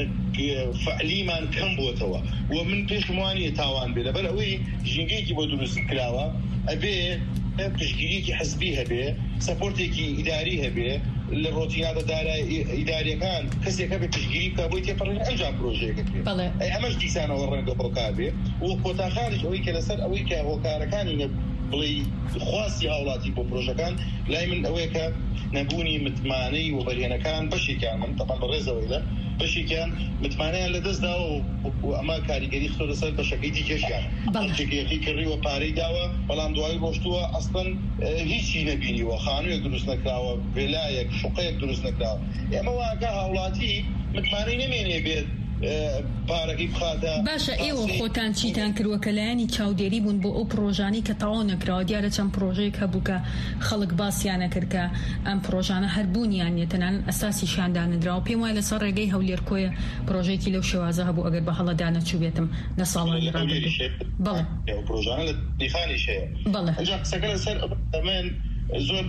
فعلیمان کەم بۆتەوە و من پێشم وانیە تاوان بێ لەبەر ئەوەی ژینگەیەکی بۆ دروست کراوە ئەبێ پشتگیریکی حزبی هەبێ سەپۆرتێکی ئیداری هەبێ لە ڕۆتینادە ئیداریەکان کەسێکە بێ پشتگیری بکە بۆی تێپەڕێن ئەنجام پرۆژەیەکە بێ ئەمەش دیسانەوە ڕەنگە بڕکار بێ و کۆتاخانیش ئەوەی کە لەسەر ئەوەی کە هۆکارەکانی بڵێ خواستی هاوڵاتی بۆ پرۆژەکان لای من ئەوەیە کە نەبوونی متمانەی وەبەرهێنەکان بەشێکیان من تەمان بەڕێزەوەی لە بەشێکیان متمانەیان لە دەستداوە و ئەمە کاریگەری خۆ لەسەر بەشەکەی دیکەشیان جێگەیەکی کڕیوە پارەی داوە بەڵام دوایی ڕۆشتووە ئەسڵەن هیچی نەبینیوە خانوویەک دروست نەکراوە وێلایەک شوقەیەک دروست نەکراوە ئێمە واکە هاوڵاتی متمانەی نەمێنێ بێت پارەکەی بخاتە باشە ئێوە خۆتان چیتان کردووە کە لایەنی چاودێری بوون بۆ ئەو پرۆژانی کە تەواو نەکراوە دیارە چەند پرۆژەیەک هەبوو کە خەڵک باسییان نەکرد کە ئەم پرۆژانە هەربوونیان نیە تەنانەت ئەساسیشیان دانەدراوە پێم وایە لەسەر ڕێگەی هەولێرکۆیە پرۆژێکی لەو شێوازە هەبوو ئەگەر بە هەڵەدا نەچوو بێتم لە ساڵانی ڕابردوو بەڵێ پرۆژانە لە نیخانیش هەیە بەڵێ ئەنجا قسەکە لەسەر ئەمێن زۆر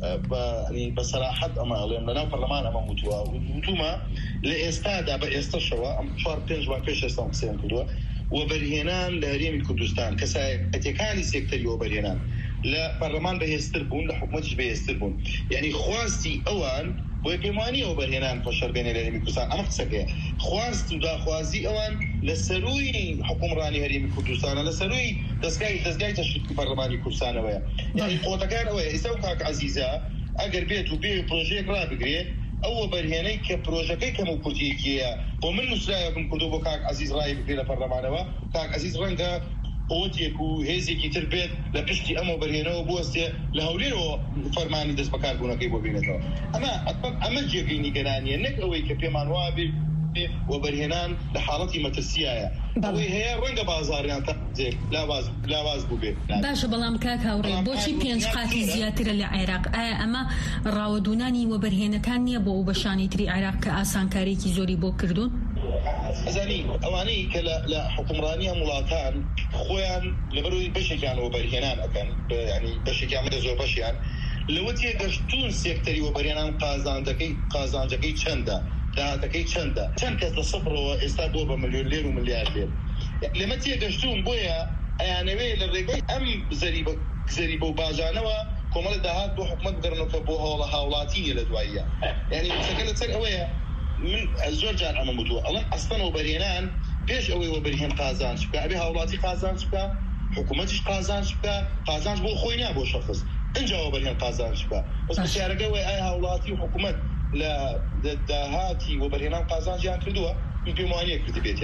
بە سەراحەت ئەمە ئەڵێم لەناو پەرلەمان ئەمە وتووە وتومە لە ئێستادا بە ئێستاشەوە ئەم چوار پێنج مانگ پێش ئێستام قسەیان کردووە وەبەرهێنان لە هەرێمی کوردستان کەسایەتیەکانی سێکتەری وەبەرهێنان لە پەرلەمان بەهێزتر بوون لە حکوومەتیش بەهێزتر بوون یعنی خواستی ئەوان بۆی پێمانی وەبەرهێنان پەشەربێنێ لە هەرێمی کوردستان ئەمە قسەکەیە خواست و داخوازی ئەوان لە سەرووی حکومڕانی هەرێمی کوردستانە لە سەرووی دەستگای دەستگای تەشکیلی پەرلەمانی کوردستانەوەیە یعنی قۆتەکان ئەوەیە ئێستا و کاک عەزیزە ئەگەر بێت و بێ پرۆژەیەک ڕابگرێت ئەو وەبەرهێنەی کە پرۆژەکەی کەم و کورتیەکیەیە بۆ من نووسرایەکم کردو بۆ کاک عەزیز ڕای بگرێ لە پەرلەمانەوە کاک عەزیز ڕەنگە ئۆتێک و هێزێکی تر بێت لە پشتی ئەمە وەبەرهێنەوە بوەستێ لە هەولێرەوە فەرمانی دەست بەکاربوونەکەی بۆ بینێتەوە ئەمە ئەمە جێگەی نیگەرانیە نەک ئەوەی کە پێمان وا بێ وەبەرهێنان لە حاڵەتی مەترسیایە ئەوەی هەیە ڕەنگە بازاریان تەجێک لاواز بوو بێت باشە بەڵام کاک هاوڕێ بۆچی پێنج قاتی زیاترە لە عێراق ئایا ئەمە ڕاوەدوونانی وەبەرهێنەکان نییە بۆ ئەو بەشانی تری عێراق کە ئاسانکاریکی زۆری بۆ کردوون ئەزانی ئەوانەی کە لە حکومڕانی وڵاتان خۆیان لەبەرەوەی بەشێکیان وەبەرهێنان ئەکەن ینی بەشێکیان مەدە زۆر بەشیان لەوە تێگەشتوون سێکتەری وەبەرهێنان قازانجەکەی قازانجەکەی چەندە داهاتەکەی چەندە چەند کەس لە سەفرەوە ئێستا بۆ بە ملیۆن لێر و ملیار لێر لەمە تێگەشتوون بۆیە ئەیانەوێ لە ڕێگەی ئەم زەریبە و باجانەوە کۆمەڵە داهات بۆ حکومەت بگەڕنەوە بۆ هەوڵە هاوڵاتیە لە دواییە یعنی قسەکە لەسەر ئەوەیە من زۆر جار ئەمە وتووە ئەڵێن ئەسڵەن وەبەرهێنان پێش ئەوەی وەبەرهێن قازانج بکە ئەبێ هاوڵاتی قازانج بکە حکومەتیش قازانج بکە قازانج بۆ خۆی نا بۆ شەخص ئەنجا وەبەرهێن قازانج بکە بەس پرسیارەکە وای ئایا هاوڵاتی و حکومەت لە داهاتی وەبەرهێنان قازانجیان کردووە من پێم وانییە کردی بێتیان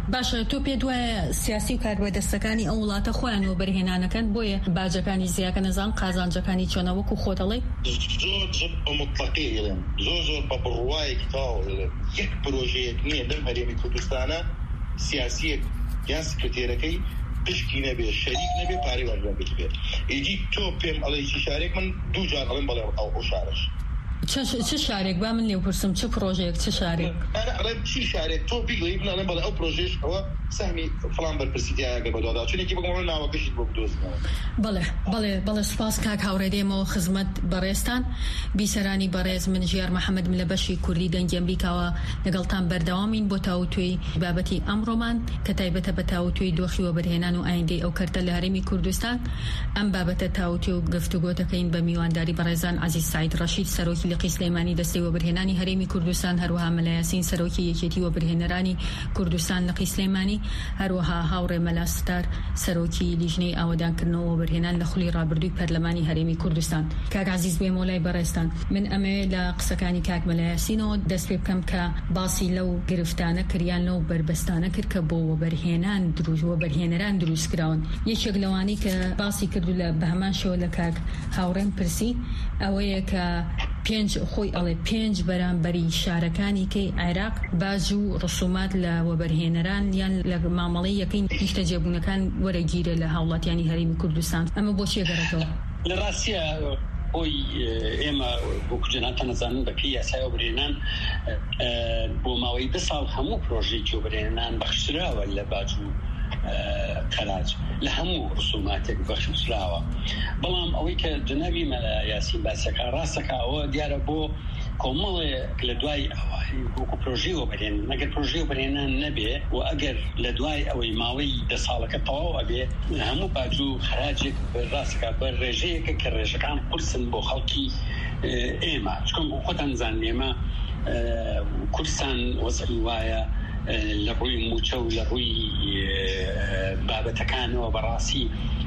باشە تۆ پێ دوایە سیاسی و کاربەدەستەکانی ئەو وڵاتە خۆیان وەبەرهێنانەکەن بۆیە باجەکانی زیاکە نەزان قازانجەکانی چۆنەوەکو خۆ دەڵێ زۆر زۆر بە مطلقی ئێڵێن زۆر زۆر بە بڕوایەکی تاو یەک پرۆژەیەک نییە لەم هەرێمی کوردستانە سیاسیەک یان سکرتێرەکەی پشکی نەبێ شەریک نەبێ پارەی وەربێت بێت ئیدی تۆ پێم ئەڵێ چی شارێک من دوو جار ئەڵێم بەڵێ ئەو شارەش چه شارێک با من لێ پرسم چه پرۆژەیەک چه شارێک ئەڵێ چی شارێک تۆ بیڵێ بڵێم بەڵێ ئەو پرۆژێش ئەوە سەهمی فڵان بەرپرسیتیایەکە بەدوادا چونێکی بگەڕۆ ناوەکەشت بۆ بدۆزنەوە. بەڵێ بەڵێ بەڵێ سوپاس کاک هاوڕێدێمەوە خزمەت بەڕێستان بیسەرانی بەڕێز من ژیار محەممەد لە بەشی کوردی دەنگی ئەمریکاوە لەگەڵتان بەردەوامین بۆ تاوتوێی بابەتی ئەمڕۆمان کە تایبەتە بە تاوتوێی دۆخی وەبەرهێنان و ئایندەی ئەو کەرتە لە هەرێمی کوردستان. ئەم بابەتە تاوتوێ و گفتوگۆتەکەین بە میوانداری بەڕێزان عەزیز سعید ڕەشید سەرۆکی لقی سلەیمانی دەستەی وەبەرهێنانی هەرێمی کوردستان، هەروەها مەلا یاسین سەرۆکی یەکێتی وەبەرهێنەرانی کوردستان لقی سلەیمانی، هەروەها هاوڕێ مەلا ستار سەرۆکی لیژنەی ئاوەدانکردنەوە وەبەرهێنان لە خولی ڕابردووی پەرلەمانی هەرێمی کوردستان. کاک عەزیز بێ مۆلای بەڕێستان، من ئەمێ لە قسەکانی کاک مەلا یاسینەوە دەست پێ بکەم کە باسی لەو گرفتانە کریان لەو بربەستانە کرد کە بۆ وەبەرهێنان دروست وەبەرهێنەران دروست کراون. یەکێک لەوانی کە باسی کردو لە بە هەمان شێوە لە کاک هاوڕێم پرسی ئەوەیە کە پێنج خۆی ئەڵێ پێنج بەرامبەری شارەکانی کەی عێراق باج و ڕسومات لە وەبەرهێنەران یان لە مامەڵەی یەکەی نیشتە جێبوونەکان وەرەگیرە لە هاوڵاتیانی هەرێمی کوردستان. ئەمە بۆ چێ گەڕێتەوە؟ لە ڕاستیە ئەوی ئێمە بۆ کوردستان نەزانن بە پێی یاسای وەبەرهێنان بۆ ماوەی دە ساڵ هەموو پرۆژێکی وەبەرهێنان بەخشراوە لە باج و خەراج لە هەموو ڕسوماتێک بەخشراوە. بەڵام ئەوەی کە جنابی مەلا یاسین باسەکە ڕاستەکە ئەوە دیارە بۆ کۆمەڵێک لە دوای وەکو پرۆژەی وەبەرهێنان ئەگەر پرۆژەی وەبەرهێنان نەبێ و ئەگەر لە دوای ئەوەی ماوەی دە ساڵەکە تەواو ئەبێ هەموو باج و خەراجێک ڕاستەکە بە ڕێژەیەکە کە ڕێژەکان قورسن بۆ خەڵکی ئێمە چکۆم بۆ خۆتان زانن ئێمە کوردستان وەزعی وایە لە ڕووی موچە و لە ڕووی بابەتەکانەوە بەڕاستی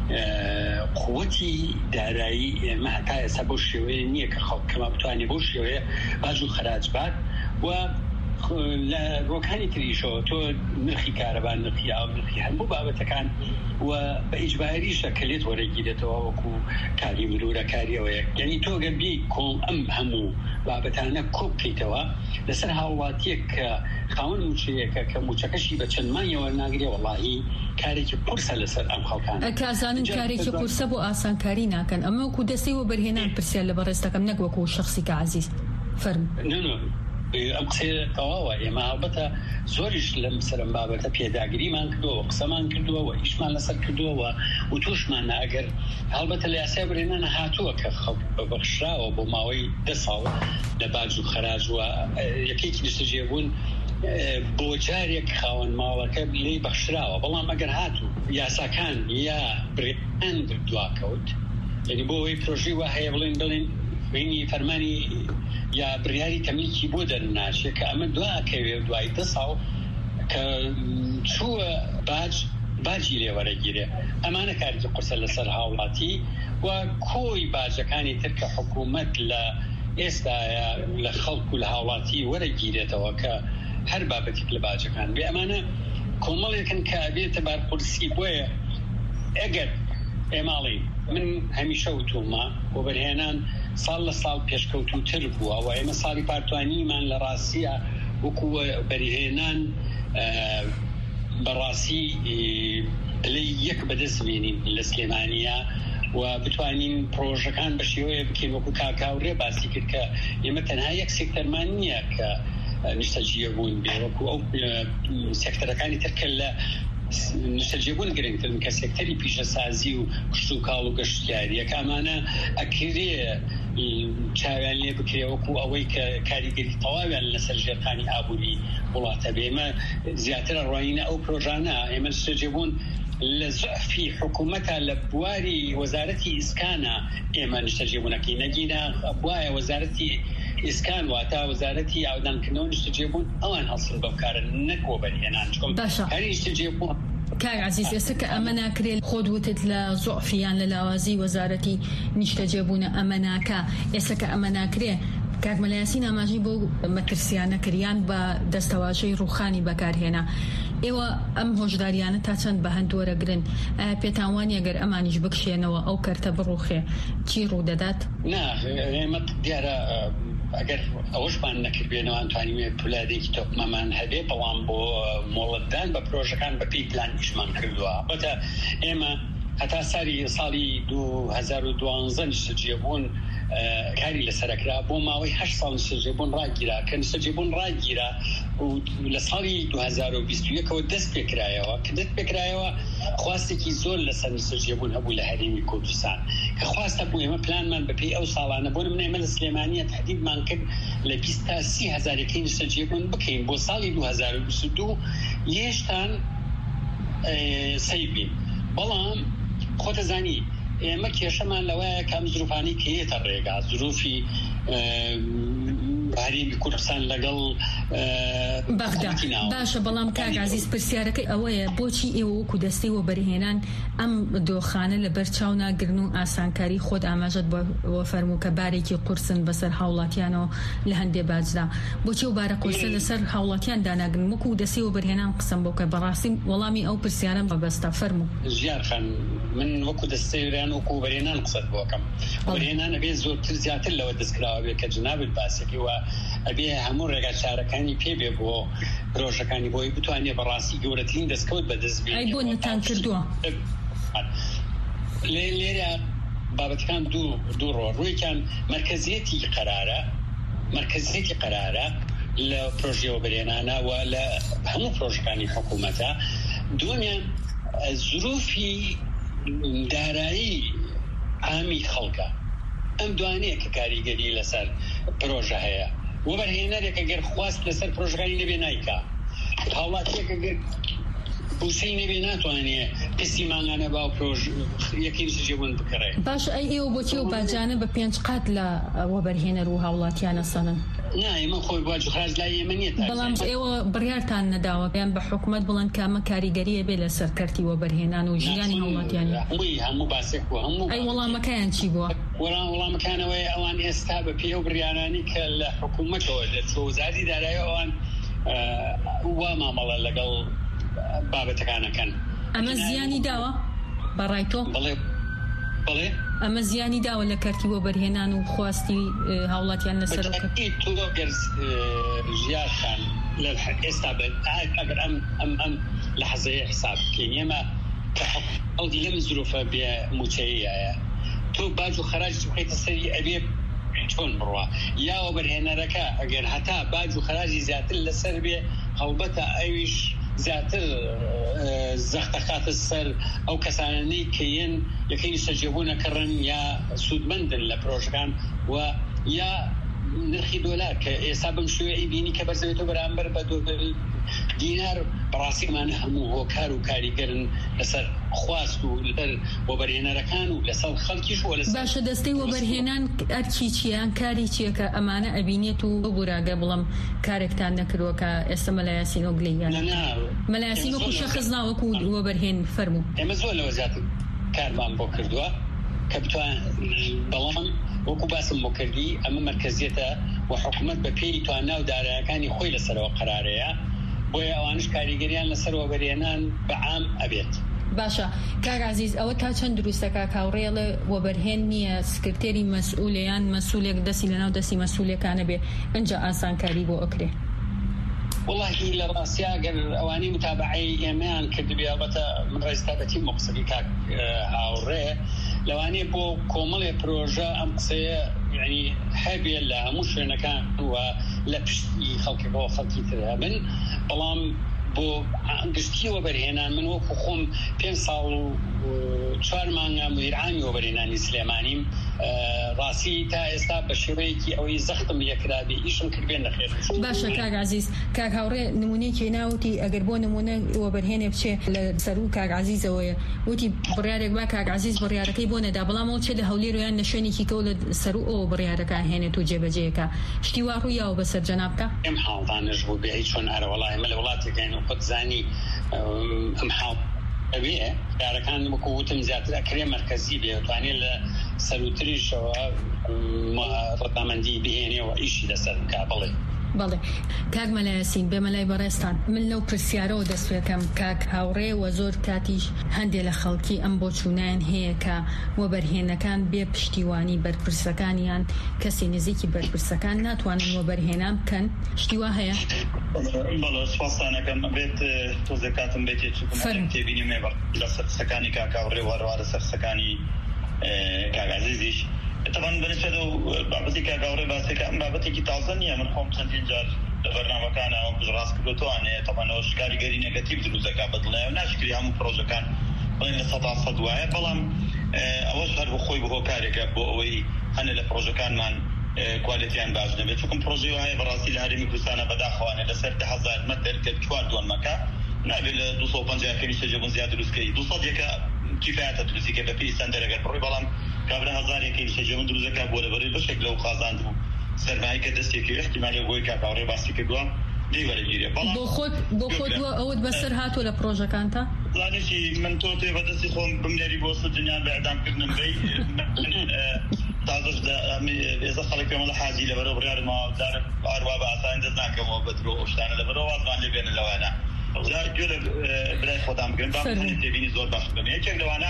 قووەتی دارایی ئێمە هەتا ئێستا بۆ شێوەیە نییە کە خەڵکەمە بتوانێت بۆ شێوەیە باج و خەراج بات و لە ڕۆکانی تریشەوە تۆ نرخی کارەبان نرخی ئاو نرخی هەموو بابەتەکان و بە ئیجباریشە کە لێت وەرەگیرێتەوە وەکو کاری مرورە کاریەوەیە یعنی تۆ گەر بی کۆم ئەم هەموو بابەتانە کۆ بکەیتەوە لەسەر هاوڵاتیەک کە خاوەن موچەیەکە کە موچەکەشی بە چەند مانگێوە ناگرێ وەڵاهی کارێکی قورسە لەسەر ئەم خەڵکانە. کازانن کارێکی قورسە بۆ ئاسانکاری ناکەن. ئەمە وەکو دەستەی وەبەرهێنان پرسیار لە بەڕێستەکەم نەک وەکو شەخسی کە عەزیز فەرموو. ئەم قسە تەواوە ئێمە هەڵبەتە زۆریش لەم سەرم بابەتە پێداگریمان کردووە قسەمان کردووە و ئیشمان لەسەر کردووە و تووشمان ئەگەر هەڵبەتە لە یاسای وەبەرهێنانە هاتووە کە بەبەخشراوە بۆ ماوەی دە ساڵ لە باج و خەراج و یەکێکی نیشتەجێبوون بۆ جارێک خاوەن ماڵەکە لێی بەخشراوە. بەڵام ئەگەر هاتوو یاساکان یا برێن دواکەوت یعنی بۆ ئەوەی پرۆژەی وا هەیە بڵێن بڵێن بینی فەرمانی یا بڕیاری تەملیکی بۆ دەرناچێت کە ئەمە دواکەوێ دوای دە ساڵ کە چووە باج باجی لێوەرەگیرێ. ئەمانە کارێکی قورسە لەسەر هاوڵاتی و کۆی باجەکانی تر کە حکوومەت لە ئێستا لە خەڵک و لە هاوڵاتی وەرەگیرێتەوە کە هەر بابەتێک لە باجەکان بێ ئەمانە کۆمەڵێکن کە بێتە بارقورسی بۆیە ئەگەر ئێماڵی من هەمیشە وتومە وەبەرهێنان ساڵ لە ساڵ پێشکەوتوتر بووە و ئێمە ساڵی پارتوانیمان لە ڕاستیە وەکو وەبەرهێنان بەڕاستی لە یەک بەدەستبێنین لە سلێمانیە و بتوانین پرۆژەکان بە شێوەیە بکەین وەکو کاکاوڕێ باسی کرد کە ئێمە تەنها یەک سێکتەرمان نییە کە نیشتەجیە بوون بێ وەکو ئەو سێکتەرەکانی ترکە لە نیشتەجێبوون گرنگترن کە سێکتەری پیشەسازی و کشت و کاڵ و گەشتیاریە کە ئەمانە ئەکرێ چاویان لێ بکرێ وەکو ئەوەی کە کاریگەری تەواویان لەسەر ژێرخانی ئابووری وڵاتە بێ. ئێمە زیاتر ڕۆینە ئەو پرۆژانە ئێمە نیشتەجێبوون لە زعفی حکوومەتە لە بواری وەزارەتی ئیسکانە ئێمە نیشتەجێبوونەکەی نەگینە بوایە وەزارەتی ئیسکان واتە وەزارەتی ئاودانکردنەوە نیشتەجێبوون ئەوان هەڵسن بەکارە نەک وەبەرهێنان چکۆم هەری نیشتەجێبوون. کاک عەزیز ئێستا کە ئەمە ناکرێت خۆت وتت لە زوعفیان لە لاوازی وەزارەتی نیشتەجێبوونە ئەمە ناکە ئێستا کە ئەمە ناکرێت کاک مەلا یاسین ئاماژەی بۆ مەترسیانە کریان بە دەستەواژەی ڕووخانی بەکارهێنا ئێوە ئەم هۆشداریانە تا چەند بە هەندوەرەگرن پێتاوانی ئەگەر ئەمانیش بکشێنەوە ئەو کەرتە بڕوخێ چی ڕوودەدات؟ نا ئێمە دیارە ئەگەر ئەوەشمان نەکردبێنەوە ئەتوانین پولادێکی تۆپمەمان هەبێ بەڵام بۆ مۆڵەتدان بە پرۆژەکان بەپێی پلان ئیشمان کردووە بەتە ئێمە هەتا ساڵی ساڵی دوو هەزار و دوانزە نیشتەجێبوون کاری لەسەرکرا بۆ ماوەی هەشت ساڵ نیشتەجێبوون ڕاگیرا کە نیشتەجێبوون ڕاگیرا و لە ساڵی دوو هەزار و بیست و یەکەوە دەست پێکرایەوە کە دەست پێکرایەوە خواستێکی زۆر لەسەر نیشتەجێبوون هەبوو لە هەرێمی کوردستان کە خواستە بوو ئێمە پلانمان بەپێی ئەو ساڵانە بۆ نمونە ئێمە لە سلێمانیە تهدیدمان کرد لە بیست تا سی هەزارێکی نیشتەجێبوون بکەین بۆ ساڵی دوو هەزار و بیست و دوو هێشتان سەی بین بەڵام خۆتە زانی ئێمە کێشەمان لەوەیە کام زروفانی کێتە ڕێگا زروفی هەرێمی کوردستان لەگەڵ بەغدا باشە بەڵام کاک عەزیز پرسیارەکەی ئەوەیە بۆچی ئێوە وەکو دەستەی وەبەرهێنان ئەم دۆخانە لە بەر چاو ناگرن و ئاسانکاری خۆت ئاماژەت بۆ فەرموو کە بارێکی قورسن بەسەر هاوڵاتیانەوە لە هەندێ باجدا بۆچی و بارە قورسە لەسەر هاوڵاتیان داناگرن وەکو دەستەی وەبەرهێنان قسەم بۆ کە بەڕاستی وەڵامی ئەو پرسیارەم بەبەستە فەرموو ژیار خان من وەکو دەستەی وەبەرهێنان وەکو وەبەرهێنان قسەت بۆکەم وەبەرهێنان ئەبێ زۆرتر زیاتر لەوە دەستکراوە بێت کە جنابت باسێکی وە ئەبێ هەموو ڕێگا چارەکانی پێبێ بۆ پرۆژەکانی بۆی بتوانێت بەڕاستی گەورەترین دەستکەوت بەدەست بێت ئەی بۆ نەتان کردووە لێرە بابەتەکان دوو دوو ڕۆ ڕوویکان مرکزیەتی قەرارە مرکزیەتی قەرارە لە پرۆژەی وەبەرهێنانە و لە هەموو پرۆژەکانی حکوومەتە دووەمیان زروفی دارایی عامی خەڵکە ئەم دوانەیە کە کاریگەری لەسەر پرۆژە هەیە وەبەرهێنەرێک ئەگەر خواست لەسەر پرۆژەکانی نەبێ نایکا هاوڵاتیەک ئەگەر بوسەی نەبێ ناتوانێت پستی مانگانە با و پرۆژ یەکی نیشتەجێبوون بکڕێ باش ئەی ئێوە بۆچی و باجانە بە پێنج قات لە وەبەرهێنەر و هاوڵاتیانە سەنن نا ئێمە خۆی باج و خراج لای ئێمە نیە بەڵام ئێوە بڕیارتان نەداوە پێیان بە حکوومەت بڵند کامە کاریگەریە بێ لە سەرکەرتی وەبەرهێنان و ژیانی هاوڵاتیانی هەمووی هەموو باسێک بوو هەموو ئەی وەڵامەکەیان چی بووە وەڵام وەڵامەکانەوەی ئەوان ئێستا بە پێ و بڕیارانی کە لە حکوومەتەوە دەچوە وزاری دارایی ئەوان وا مامەڵە لەگەڵ بابەتەکانەکەن ئەمە زیانی داوە بەڕای تۆ بڵێ بڵێ ئەمە زیانی داوە لە کەرتی وەبەرهێنان و خواستی هاوڵاتیان لەسەرەکە تۆ گەر ژیارخان لە ئێستا ئەگەر ئەم ئەم ئەم لە حەزەیە حساب بکەین ئێمە ئەڵدی لەم زروفە بێ موچەیەیە تۆ باج و خەراج بخەیتە سەری ئەبێ چۆن بڕوە یا وەبەرهێنەرەکە ئەگەر هەتا باج و خەراجی زیاتر لەسەر بێ هەڵبەتە ئەویش زیاتر زەختەخاتە سەر ئەو کەسانەی کەیەن یەکەی نیشتەجێبوون نەکەڕن یا سوودمەندن لە پرۆژەکان و یا نرخی دۆلار کە ئێستا بم شوێ ئیبینی کە بەرزەوێتەوە بەرامبەر بە دینار بەڕاستیمانە هەموو هۆکار و کاریگەرن لەسەر خواست و لەسەر وەبەرهێنەرەکان و لەسەر خەڵکیش و لەسەر باشە دەستەی وەبەرهێنان ئەرکی چیان کاری چییە کە ئەمانە ئەبینێت و بۆراگە بڵم کارێکتان نەکردووە کە ئێستا مەلایاسین و گلەیان مەلایاسین وەکو شەخص ناوەکو وەبەرهێن فەرموو ئێمە زۆر لەوە زیاتر کارمان بۆ کردووە کە بتوان بەڵام وەکو باسم بۆ کردی ئەمە مرکزیەتە و حکوومەت بە پێی تواننا و دارایەکانی خۆی لەسەرەوە قەرارەیە بۆیە ئەوانش کاریگەریان لەسەر وەبەرهێنان بەعام ئەبێت باشە کاک عەزیز ئەوە تا چەند دروستەکە کاوڕێڵە وەبەرهێن نییە سکرتێری مەسئولەیان مەسئولێک دەستی لەناو دەستی مەسئولەکانە بێ ئەنجا ئاسانکاری بۆ ئەکرێ والله لە ڕاستیا گەر ئەوانی متابعەی ئێمەیان کردبێ ئەڵبەتە من ڕێزتابەتی مقصدی کاک هاوڕێ لەوانەیە بۆ کۆمەڵێ پرۆژە ئەم قسەیە یعنی هەبێ لە هەموو شوێنەکان و لە پشتی خەڵکەکەەوە خەڵکی ترە بن بەڵام بۆ گشتی وەبەرهێنان من وەکو خۆم پێنج ساڵ و چوار مانگە مدیرعامی وەبەرهێنانی سلێمانیم ڕاستی تا ئێستا بە شێوەیەکی ئەوەی زەختم یەکرابێ ئیشم کردبێن نەخێر باشە کاک عەزیز کاک هاوڕێ نمونەیەکی ناوتی ئەگەر بۆ نمونە وەبەرهێنێ بچێ لە سەر و کاک عەزیزەوەیە وتی بڕیارێک با کاک عەزیز بڕیارەکەی بۆ نەدا بەڵام ئەو چێ لە هەولێر و یان لە شوێنێکی کەو لە سەر و ئەوە بڕیارەکە هێنێت و جێبەجێیەکە شتی وا ڕوویاوە بەسەر جەنابکە ئەم حاڵدانش بوو بێ هیچ چۆن ئەرە وەڵای مە لە وڵاتێکین و خۆت زانی ئەم حاڵ ئەوێ کارەکان وەکو وتم زیاتر ئەکرێ مەرکەزی بێ توانێت لە سەروتریشەوە ڕەتامەندی بهێنێەوە ئیشی لەسەر بکا بڵێ بەڵێ کاک مەلایەسین بێمە لای بەڕێستان من لەو پرسیارەوە دەستوێکم کاک هاوڕێ و زۆر کاتیش هەندێک لە خەڵکی ئەم بۆ چوونیان هەیە کە وەبەرهێنەکان بێ پشتیوانی بەرپرسەکانیان کەسی نزیکی بەرپرسەکان ناتوانن وەبەرهێنان بکەن شتیوا هەیە؟ بەڵێ سوپاسانەکەم بێت تۆزێ کاتم بێتێ چکم تێبینی مێ لە سەرسەکانی کاک هاوڕێ و هەروەها سەرسەکانی کاک عەزیزیش طبعا بالنسبه له بابتي كاغوري باسك ام بابتي تازنيه من خمس سنين جار برنامج كان او بجراس كلوتواني طبعا هو شكاري غير نيجاتيف دروزه كابدله وناشكري هم بروجه كان بين السطح صدوايه بلام اول شهر بخوي بهو كاريك بو وي انا البروجه كان مان كواليتي ان باش نبي تكون بروجه هاي براسي الهرمي كوسانه بدا خوانه لسر تحزات مثل كتوار دون مكا نابل دوسو بنجا كيف يسجلون زياده روسكي دوسو ديك كفايه تدرسي كيف في سنتر غير بروي بلام قبل هزار يمكن سجلون دروزه كابوله بري بشكل او خازان سرمایه که دستی که احتمالی بوی که کاری باسی که دو دیواره گیره. با خود با خود و اود بسر هات ولا پروژه کانتا؟ لانشی من توتی و دستی خون بمداری بوسط دنیا بعدم کردن بی. تازه از خالی که مال حاجی لبرو برای ما دار آروا با آسان دزنا که ما بدرو اشتانه لبرو واسمان لبین لوانا. جا جل برای خودم کن. بام تبینی زور باش کنی. چه لوانا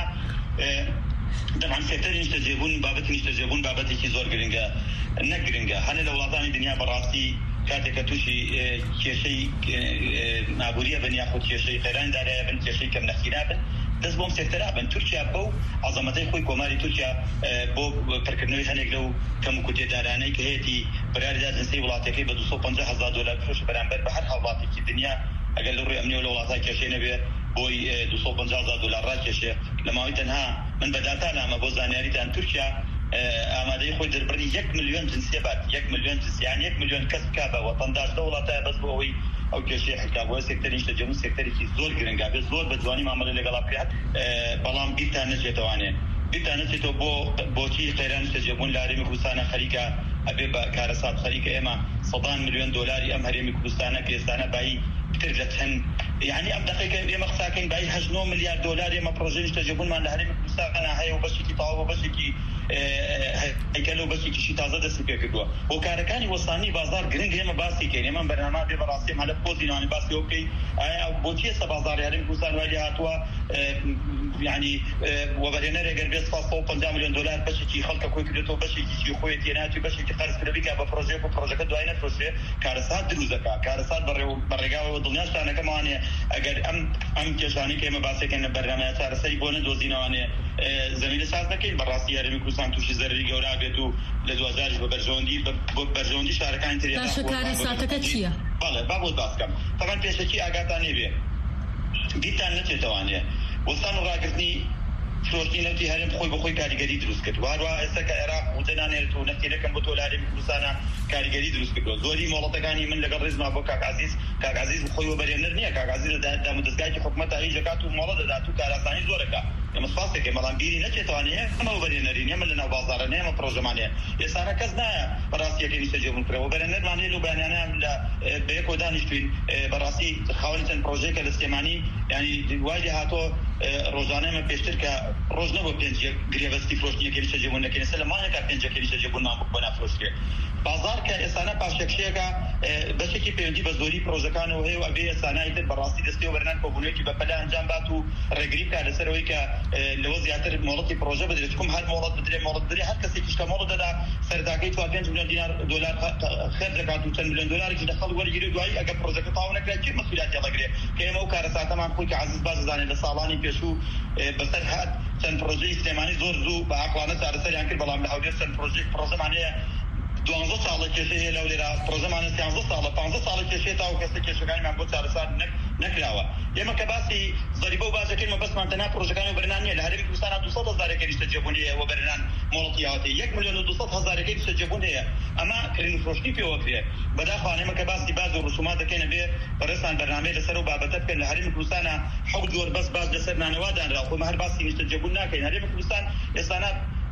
طبعا سيكتر يستجيبون بابت يستجيبون بابت كي زور جرينجا نجرينجا هن الأوطان الدنيا براسي كاتك توشي كشيء نابوريا بني أخذ كشيء خيران داريا بن كشيء كم نخينابن دس بوم سيكترا بن تركيا بو عظمتي خوي كوماري تركيا بو بركنوي هنيك لو كم كتير داراني كهيتي برار جات نسي ولاتكي بدوسو بنجا هزار دولار فلوس برامبر بحر حوالاتي في الدنيا أقل لوري أمني ولا ولاتها كشيء نبي بوي دوسو بنجا هزار دولار راكشة لما يتنها من بداتنا ما بوزانياري تان تركيا آماده خوي دربري یک مليون جنسية بعد یک مليون جنسية يعني یک مليون كسب كابا وطنداش دولة بس بوي أو كشيء حكابه سكتري إنشتاجون سكتري كي زور جرينجا بزور بدواني معاملة لقلا بيات بلام بيتا نجتوانه بيتا نجتو بو بوشي خيران إنشتاجون لاري مكوسانا خليكا أبي كارسات خليكا إما صدان مليون دولار أم هري مكوسانا كيستانا باي ترجتهن يعني أم دقيقة يما خساكين باي هجنو مليار دولار يما بروجين إنشتاجون ما لهري مكوسانا هاي وبشي كي طاوة وبشي كي هيكلو بس كي شيء تازه دست بيك كدوا وكاركاني وصاني بازار جرينج هم باسي كين هم برنامج براسي على بوزي يعني باسي اوكي بوتيه بازار يعني كوسان والي هاتوا يعني وبرنا رجال بس فاصل خمسة مليون دولار بس كي خلق كوي كدتو بس كي خويتي ناتي بس كي قرض بيك ابو بروجيكت بروجيكت دوينه فروسي كارسات دروزكا كارسات برغاوي ودنيا ثانيه كمان اگر ام ام كشاني كيما باسي كان برنامج صار سي بونه دوزينوانه زمین ساز نکرد بررسی هرمی کوسان توش زری گوره بیتو لدوازارش ببرجوندی ببرجوندی شارکان تریه. باشه کار ساعت چیه؟ بله بابود باز کم. طبعا پیشکی آگاهی بیه. بیتان نچه توانیه. وستان راکردنی فروشی نوتی هرم خوی بخوی کاریگری درست کرد. واروا استک عراق وزنانه تو نکته کم بتول هرم کوسانا کاریگری درست کرد. زوری مولاتگانی من لگر رزم ابو کاک عزیز کاک عزیز خوی و برینر نیه کاک عزیز داد دام دستگاهی حکومت هایی جکاتو مولات داد تو کارستانی زورکا. اما فاسته که مالان بیری نچه توانیه اما وبرینری نیه ملنا بازار نیه اما پروژمانیه یسارا کس نه براسی که نیست جمهور کرد وبرینر معنی لو بیانانه لا بیکو دانشتوین براسی خوالیتن پروژه که استمانی یعنی واجه هاتو روزانه ما پیشتر که روزنه با پنج گریبستی فروشنیه که نیست جمهور نکنه سلمانه که پنج که نیست جمهور نام بنا فروشیه بازار که اسانه پاشکشیه که بشه که پیوندی بزوری پروژه کانو هی و ابی اسانه ایت براسی دستی وبرنان کوبونی که بپلا انجام باتو رگریب که لسروی که لو زیاتر مولتی پروژه بدرید کم هر مولت بدرید مولت بدرید هر کسی که مولت داده سرداگی تو پنج میلیون دینار دلار خرج کرد تو چند میلیون دلاری که دخل ولی گیری دوایی اگر پروژه که تاونه کرد چه مسئولیتی یلا گیری که ما کار ساعت ما خوی که عزیز باز زنی لسالانی پیشو بسر هات چند پروژه استعماری زور زو با اقوانه سر سر یانکر بالام لحاولی چند پروژه پروژه معنیه دوازده سال کشیه لولی را پروژه معنی سیانزده سال پانزده سال کشیه تا و کسی کشیگانی من بود سر سر نک نکلاوه یه مکباسی ضریبه و بازه که ما بس منطقه پروژه کانی برنامه لهری میکنن دویست هزار که نیست جبونیه و برنامه مولتیاتی یک میلیون و دویست هزار که نیست جبونیه اما کریم فروشی پیوکریه بداخل خانه مکباسی باز و رسومات که نبی برسان برنامه لسر و بابت کن لهری میکنن حق دور بس باز لسر نانوادان را و مهر باسی نیست جبون نکن لهری میکنن استانات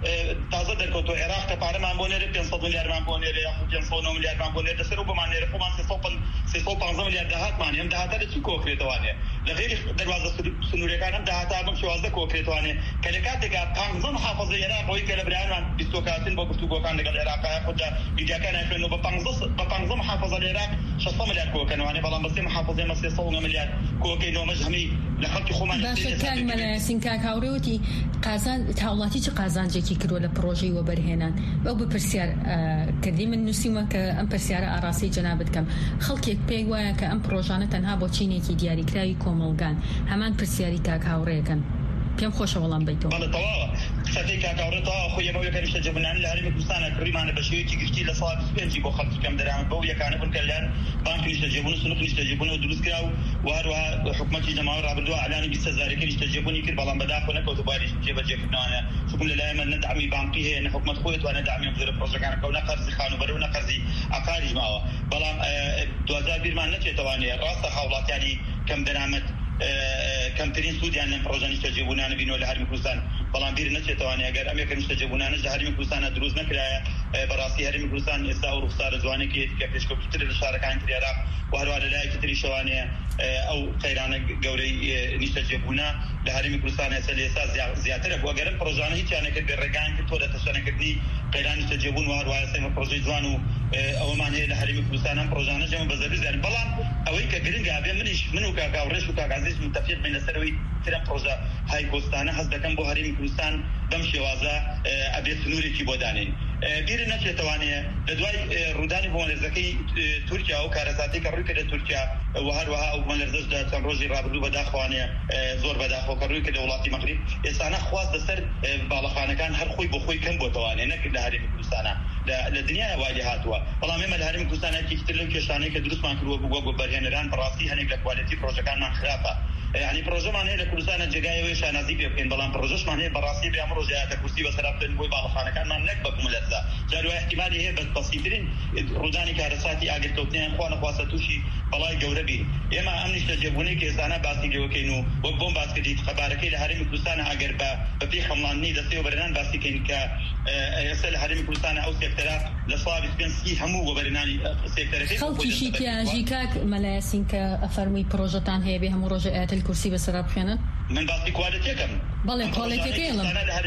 تازە دەرکەوتۆ عێراق کە پارەمان بۆ نێرە پێنج سەد میلیاردمان بۆ نێرە یاخود پێنج سەد و نۆ میلیاردمان بۆ نێرە دەسەر و بۆمان نێرە خۆمان سێ سەد و پانزە میلیارد داهاتمان ئەم داهاتە لە چی کۆکرێتەوانێ لە غێری دەواازە سنوورەکان ئەم داهاتە بم شێوازدە کۆکرێتوانێ کە لە کاتێکا پانزە محافەزە عێراق بۆی کە لە برایانمان بیستۆکاتن بۆ گفتوگۆکان لەگەڵ عێراقا خوددا میدیاکان ئەکرێنەوە بە بە پانزە محافەزە لە عێراق شەش سەد میلیارد کۆکەنەوانێ بەڵام بە سێ محافەزە مە سێ سەد و نۆ میلیارد کۆکەینەوە مەژهەمی لە خەڵکی خۆمان باشە کاک مەلایەسین کاک هاوڕێوەتی قازان هاوڵاتی چ قازانجێکی کردووە لە پرۆژەی وەبەرهێنان بەو بپرسیار کردی من نووسیمە کە ئەم پرسیارە ئاراسی جەنابەت بکەم خەڵکێک پێی وایە کە ئەم پرۆژانە تەنها بۆ چینێکی دیاریکراوی کۆمەڵگان هەمان پرسیاری کاک هاوڕێەکەن پێم خۆشە وەڵام بیتەوە بەڵێ تەواوە قسەکەی کاک هاوڕێ تەواوە خۆی ئەمە یەکەم نیشتە جێبوونانی لە هەرێمی کوردستانە کڕیمانە بە شێوەیەکی گشتی لە ساڵ بیست و پێنج بۆ خەڵکی کەم دەرامەت بەو یەکانە بوون کە لەلایەن بانکی نیشتە جێبوون و سنووری نیشتە جێبوونەوە دروست کرا و هەروەها حکوومەتی جەماوەی ڕابردووە ئەعلانی بیست هەزارێکی نیشتە جێبوونی کرد بەڵام بەداخۆ نەکەوتە بواری جێبەجێکردنەوەیە چونکە لەلایەن من نە دەعمی بانکی هەیە نە حکوومەت خۆی توانێ دەعمی ئەم جۆرە پرۆژەکانە کە و نە قەرزی خانوبەرە و نە قەرزی عەقاریش ماوە بەڵام دوو هەزار بیرمان نەچێتەوانێ ڕاستە هاوڵاتیانی کەم دەرامەت کەمترین سوودیان لەم پرۆژە نیشتە جێبوونانە بینەوە لە هەرێمی کوردستان بەڵام بیر نەچێتەوانێ ئەگەر ئەم یەکەم نیشتە جێبوونانەش لە هەرێمی کوردستانە دروست نەکرایە بەڕاستی هەرێمی کوردستان ئێستا و ڕوخسارە جوانێکی کە پێشکەوتووتر لە شارەکانی تر عێراق و هەروەها لەلایەکی تری شەوانەیە ئەو قەیرانە گەورەی نیشتە جێبوونە لە هەرێمی کوردستان ئێستا لە ئێستا زیاترە بۆ ئەگەر ئەم پرۆژانە هیچیان نەکرد بێ ڕێگان کرد تۆ لە تەشەنەکردنی قەیران نیشتە جێبوون و هەروەها ئێستا پرۆژەی جوان و ئەوەمان هەیە لە هەرێمی کوردستان ئەم پرۆژانە جەمە بەزەبی زیان بەڵام ئەوەی کە گرنگە ئەبێ منیش من و کاک هاوڕێش و کاک عەزیز متفق بین لەسەرەوەی ترە پرۆژە های کۆستانە هەست دەکەم بۆ هەرێمی کوردستان بەم شێوازە ئەبێ سنوورێکی بۆ دانین بیرە نەچێتەوانەیە لە دوای ڕوودانی بۆمەلەرزەکەی تورکیا و کارەساتی کە ڕووی کردە تورکیا و هەروەها ئەو بۆمەلەرزەش لە چەند ڕۆژی ڕابردوو بەداخوانێ زۆر بەداخۆ کە ڕووی کردە وڵاتی مەغریب ئێستانە خواست لەسەر باڵەخانەکان هەر خۆی بۆ خۆی کەم بۆتەوانێ نەکرد لە هەرێمی کوردستانە لە دنیای وای هاتووە بەڵام ئێمە لە هەرێمی کوردستانێکی تر لەو کێشانەی کە دروستمان کردووە بووە بۆ بەرهێنەران بەڕاستی هەنێک لە کوالیتی پرۆژەکانمان خراپە یعنی پرۆژەمان هەیە لە کوردستانە جێگایەوەی شانازی پێ بکەین بەڵام پرۆژەشمان هەیە بەڕاستی بێ ئەمڕۆ ژایەتە کورسی بەسەرابدن بۆی باڵەخانەکانمان نەک بە کومەلەرزە جاروای احتیمالی هەیە بەس بەسیترین ڕوودانی کارەساتی ئاگرکەوتنیان خوا نەخواستە تووشی بەڵای گەورە بین ئێمە ئەم نیشتە جێبوونەی کە ئێستانە باسی لێوەکەین و وەک بۆم باس کردیت خەبارەکەی لە هەرێمی کوردستانە ئەگەر بە بەپێی خەمڵاندنی دەستەی وەبەرهێنان باسی کەین کە ئێستا لە هەرێمی کوردستانە ئەو سێکتەرە لە ساڵ بیست و پێنج هەموو وەبەرهێنانی سێکتەرەکەی خەڵکیشی تیاژی کاک مەلایەسین کە ئەفەرمووی پرۆژەتان هەیە بێ هەموو ڕۆژە ئاەتەل کورسی بەسەرا بخوێنن من باسی کوالەتیەکەم بەڵێ کوالەتیەکەیڵم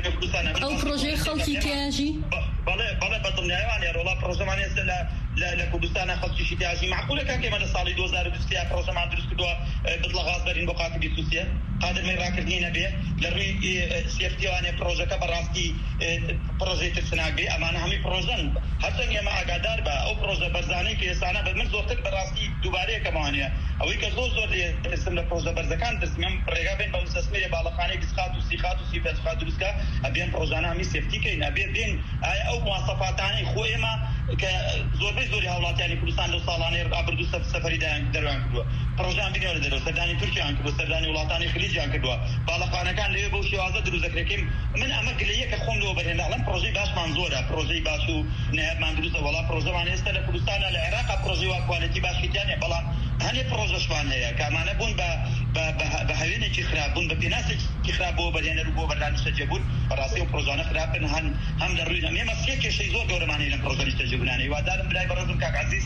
ئەو پرۆژەی خەڵکی تیاژی بەڵێ بەڵێ بەدڵنیایوانێ ڕۆڵا پرۆژەمان ئێستا لە لە کوردستانە خەڵکیشی تیاژی معقولە کاکێمە لە ساڵی دوو هەزار و بیست پرۆژەمان دروست کردووە بتڵە غاز بەرین بۆ قاتی بیست و سێ قادرمەی ڕاکردنی نەبێ لە ڕووی سێفتیوانێ پرۆژەکە بەڕاستی پرۆژەی ترسناک بێ ئەمانە هەمی پرۆژەن هەرچەند ئێمە ئاگادار بە ئەو پرۆژە بەرزانەی کە ئێستانە بە من زۆرتر بەڕاستی دووبارەیەکەمانەیە ئەوەی کە زۆر زۆر ترسم لە پرۆژە بەرزەکان ترسمم ڕێگا بێن بە مستەسمەیە باڵەخانەی بیستخات و سیخات و سیفەتخات دروستکە ئەبێن پرۆژانە هەمی سێفتیکەین ئەبێ بێن ئایا ئەو مواسەفاتانەی خۆ ئێمە کە زۆربەی زۆری هاوڵاتیانی کوردستان لەو ساڵانەی ڕابردوو سەفەری دەروان کردووە پرۆژەیان بینەوە لە دەرەوە سەردانی تورکیایان کردووە سەردانی وڵاتانی خلیجیان کردووە باڵەخانەکان لەوێ بەو شێوازە دروست دەکرێتین من ئەمە گلەیە کە خۆم لەوە بەرهێناڵم پرۆژەی باشمان زۆرە پرۆژەی باش و نەهێبمان دروستە وەڵام پرۆژەمان ئێستا لە کوردستانە لە عێراق پرۆژەی وا کوالیتی باشیتیان هەیە بەڵام هەنێ پرۆژەشمان هەیە کامانە بوون بە بە هەوێنێکی خراپ بوون بە پێناسێکی خراپ بۆ بەرهێنەر و بۆ بەردانیشتە جێبوون بەڕاستی و پرۆژانە خراپن هەن هەم لە ڕووی ئەمێمە سێ کێشەی زۆر گەورەمان هەیە لە پرۆژە نیشتە جێبوونانە هیوادارم برای بەڕێزم کاک عەزیز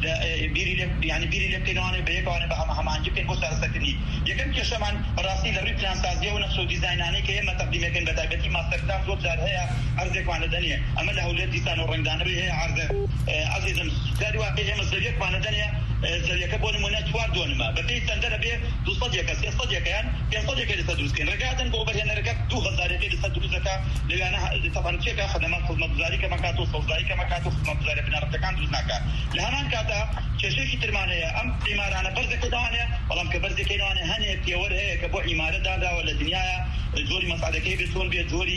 بیری لێ یعنی بیری لێ بکەینەوانێ بە یەکەوانێ بە هەماهەنگی بکەین بۆ چارەسەرکردنی یەکەم کێشەمان بەڕاستی لە ڕووی پلانسازیە و نەخش و دیزاینانەی کە ئێمە تەقدیمەکەین بە تایبەتی ماستەرپلان زۆر جار هەیە عەرزێکمان لەدەنیە ئەمە لە هەولێر دیسان و ڕنگدانەوەی هەیە عەرزە عەزیزم جاری واقعی ئێمە زەویەکمان لەدەنیە زەویەکە بۆ نمونە چوار دووەنمە بەپێی چەندەرە بێ دوو سەدێکە سێ سەدێکەیان پێنج سەدێکە لەسەر دروستکەین ڕێگادن بۆ بەرهێنەرەکە دوو هەزارێکی لەسەر دروستەکە لەوانە تەبەن چێکە خەدەمات خزمەتگوزاری کە مەکات و سەوزایی کە مەکات و خزمەتگوزاری بنەڕەتەکان دروست ناکات لە هەمان کاتە کێشەیەکی ترمان هەیە ئەم ئیمارانە بەرزێکە داوانەیە بەڵام کە بەرزێکەی داوانێ هەنێ پێوەر هەیە کە بۆ ئیمارە داداوە لە دنیاە جۆری مەسعودەکەی بێ چۆن بێ جۆری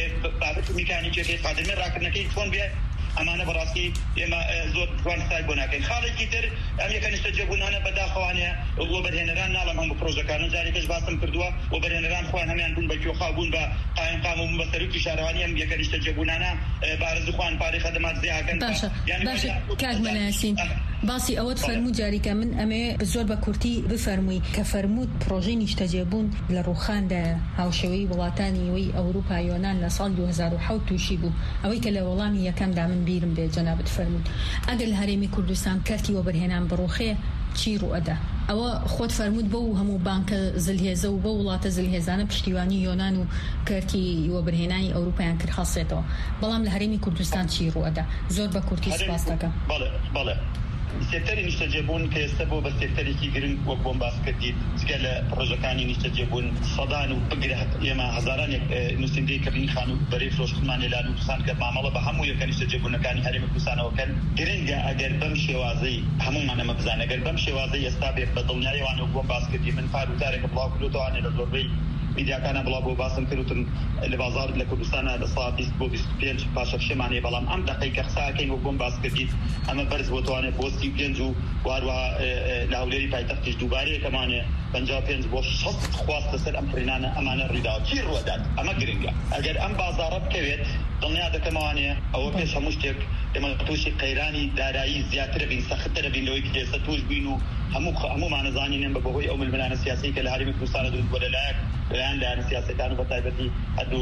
بابەت میکانیکیەکەی قادرمەی ڕاکردنەکەی چۆن بێ ئەمانە بەڕاستی ئێمە زۆر توان سای بۆ ناکەین خاڵێکی تر ئەم یەکە نیشتە جێبوونانە بەداخەوانەیە بۆ بەرهێنەران ناڵم هەموو پرۆژەکانە جارێکەش باسم کردووە بۆ بەرهێنەران خۆیان هەمیان بوون بە کێوخا بوون بە قایم و بە سەرۆکی شارەوانی ئەم یەکە نیشتە جێبوونانە بارزوخوان پارەی خەدەمات زیاکەن باشە باشە کاک مەلایەسین باسی ئەوەت فەرموو جاریکە من ئەمێ زۆر بە کورتی بفەرمووی کە فەرمووت پرۆژەی نیشتەجێبوون لە ڕووخاندا هاوشێوەی وڵاتانی وەی ئەوروپا یۆنان لە ساڵ دوو هەزار و حەوت تووشی بوو ئەوەی کە لە وەڵامی یەکەمدا من بیرم بێت جەنابەت فەرمووت ئەگەر لە هەرێمی کوردستان کەرتی وەبەرهێنان بڕوخێ چی ڕوئەدا؟ ئەوە خۆت فەرمووت بەو هەموو بانکە زلهێزە و بە وڵاتە زلهێزانە پشتیوانی یۆنان و کەرتی وەبەرهێنانی ئەوروپایان کرد خاصێتەوە، بەڵام لە هەرێمی کوردستان چی ڕوئەدا؟ زۆر بە کورتی سپاس دەکەم. بەڵێ بەڵێ سێکتەری نیشتەجێبوون کە ئێستا بۆ بە سێکتەرێکی گرنگ وەک بۆم باس کردیت جگە لە پرۆژەکانی نیشتەجێبوون سەدان و بگرە ئێمە هەزارانێک نووسندەی کردنی خان و بەرەی فرۆشتمان لێلا نووسان کە مامەڵە بە هەموو یەکە نیشتەجێبوونەکانی هەرێمی کوردستانەوەکەن گرنگە ئەگەر بەم شێوازەی هەمومان ئەمە بزانە ئەگەر بەم شێوازەی ئێستا بێت بە دڵنیایەوان وەک بۆم باس کردی من پاروتارێکە بڵاو کردوتەوانێ لە زۆربەی میدیاکانە بڵاو بۆ باسم کردوتم لە بازار لە کوردستانە لە ساڵ بیست بۆ بیست و پێنج پاشە شەمانەیە، بەڵام ئەم دقەیکە قساکەین وەک بۆم باس کردیت ئەمە بەرز بۆ توانێت بۆ سی و پێنج و واروها لە هەولێری پایتەختیش دووبارەیەکەمانێ پەنجا و پێنج بۆ شەست خواستە سەر ئەم فرینانە ئەمانە ڕوویداوە چی ڕوودات؟ ئەمە گرنگە. ئەگەر ئەم بازارە بکەوێت دڵنیا دەکەمەوانێ ئەوە پێش هەموو شتێک ئێمە تووشی قەیرانی دارایی زیاترە بین سەختترە بین لەوەی کە ئێستا توش بین و هەموو هەمومان نەزانینێن بە بەهۆی ئەو ململانە سیاسی کە لە هەرێمی کوردستانە دروست بووە لەلایەک لەلایەن لایەنە سیاسەکان و بەتایبەتی هەردوو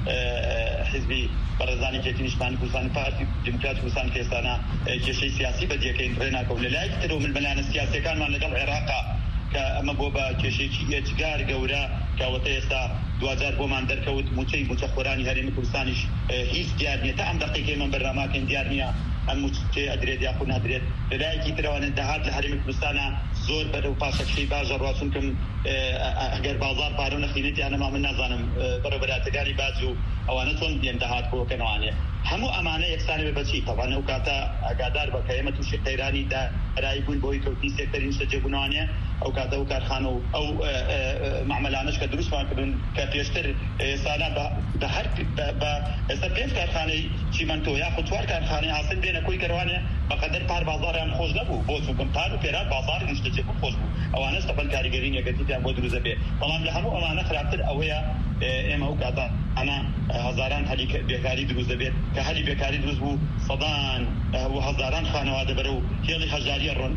حیزبی بەڕێزانی کێتی نیشتمانی کوردستان پارتی دیموکراتی کوردستان کە ئێستانە کێشەی سیاسی بەجێکەین ڕێناکەون لەلایەک ترەوە ململانە سیاسیەکانمان لەگەڵ عێراقا کە ئەمە بۆ بە کێشەیەکی ئێجگار گەورە کەواتە ئێستا دوجار بۆمان دەرکەوت موچەی موچە خۆرانی هەرێمی کوردستانیش هیچ دیار نییە تا ئەم دقیقەی من بەرنامەکەین دیار نییە ئەم موچێ ئەدرێت یاخود نادرێت لەلایەکی ترەوانە داهات لە هەرێمی کوردستانە زۆر بەرەو پاشەکشەی باشە ڕاستونکەم ئەگەر بازار پارە نەخینێتی ئەنەما من نازانم بەرەو بەراتەکانی باج و ئەوانە چۆن بێن داهات بۆکەنەوانێ هەموو ئەمانە یەکسانی بێ بەچی تەوانە و کاتە ئاگادار بە کە ئێمە تووشی قەیرانی دارایی بوون بۆی کەوتنی سێکتەری نیشتەجێبوونەوانێ ئەو کاتە و کارخانە و ئەو معاملانەش کە دروستمان کردن کە پێشتر ئێستانە بە هەر بە ئێستا پێنج کارخانەی چیمەنتۆ یاخود چوار کارخانەی حاصل بێنە کۆی کەروانێ بەقەدەر پار بازاریان خۆش نەبوو بۆ چونکەم پار و پێران بازاری نیشتەجێبوون خۆش بوو ئەوانەش تەبەن کاریگەری نێگەتییان بۆ دروستە بێ بەڵام لە هەموو ئەمانە خراپتر ئەوەیە ئێمە ئەو کاتە ئەنا هەزاران هەلی بێکاری دروست دەبێت کە هەلی بێکاری دروست بوو سەدان و هەزاران خانەوادە بەرەو هێڵی هەژاریە ڕۆن